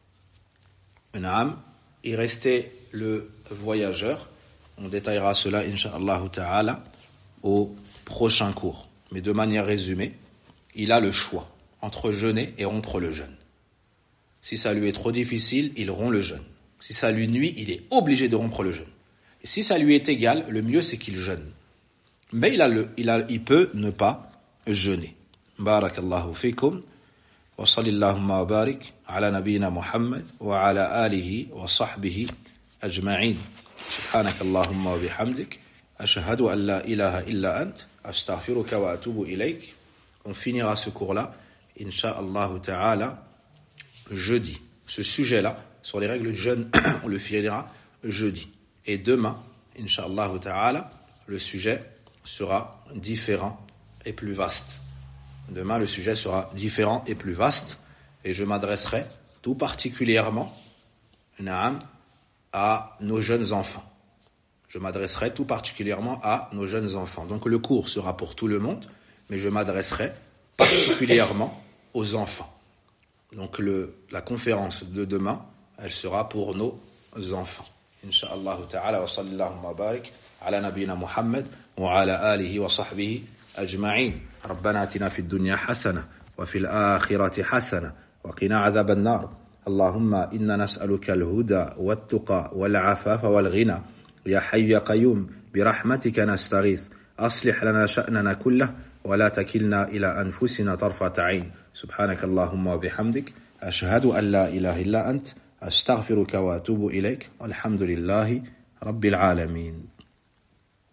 Naam, il restait le voyageur. On détaillera cela, incha'Allah ta'ala, au prochain cours. Mais de manière résumée, il a le choix entre jeûner et rompre le jeûne. Si ça lui est trop difficile, il rompt le jeûne. Si ça lui nuit, il est obligé de rompre le jeûne. Et si ça lui est égal, le mieux c'est qu'il jeûne. Mais il, a le, il, a, il peut ne pas jeûner. Barakallahu fikum. Wa sallallahu wa barik ala nabiyyina Muhammad wa ala alihi wa sahbihi ajma'in. Subhanak Allahumma wa bihamdik. Ashhadu an la ilaha illa ant. Astaghfiruka wa atubu ilayk. On finira ce cours-là, incha'Allah ta'ala, jeudi. Ce sujet-là, sur les règles du jeûne, on le finira jeudi. Et demain, incha'Allah ta'ala, le sujet sera différent et plus vaste. Demain, le sujet sera différent et plus vaste. Et je m'adresserai tout particulièrement naam, à nos jeunes enfants. Je m'adresserai tout particulièrement à nos jeunes enfants. Donc le cours sera pour tout le monde, mais je m'adresserai particulièrement aux enfants. Donc le, la conférence de demain, elle sera pour nos enfants. Inch'Allah ta'ala wa sallallahu wa barik ala nabiyyina Muhammad wa ala alihi wa sahbihi ajma'in. Rabbana atina fid dunya hasana wa fil akhirati hasana wa qina adhaban nar. Allahumma inna nas'aluka al-huda wat-tuqa wal-'afafa wal-ghina. Ya hayyu ya qayyum bi rahmatika nastaghith. Aslih lana sha'nana kullahu wa la takilna ila anfusina tarfata 'ayn. Subhanakallahumma wa bihamdik ashhadu an la ilaha illa ant. أستغفرك وأتوب إليك والحمد لله رب العالمين.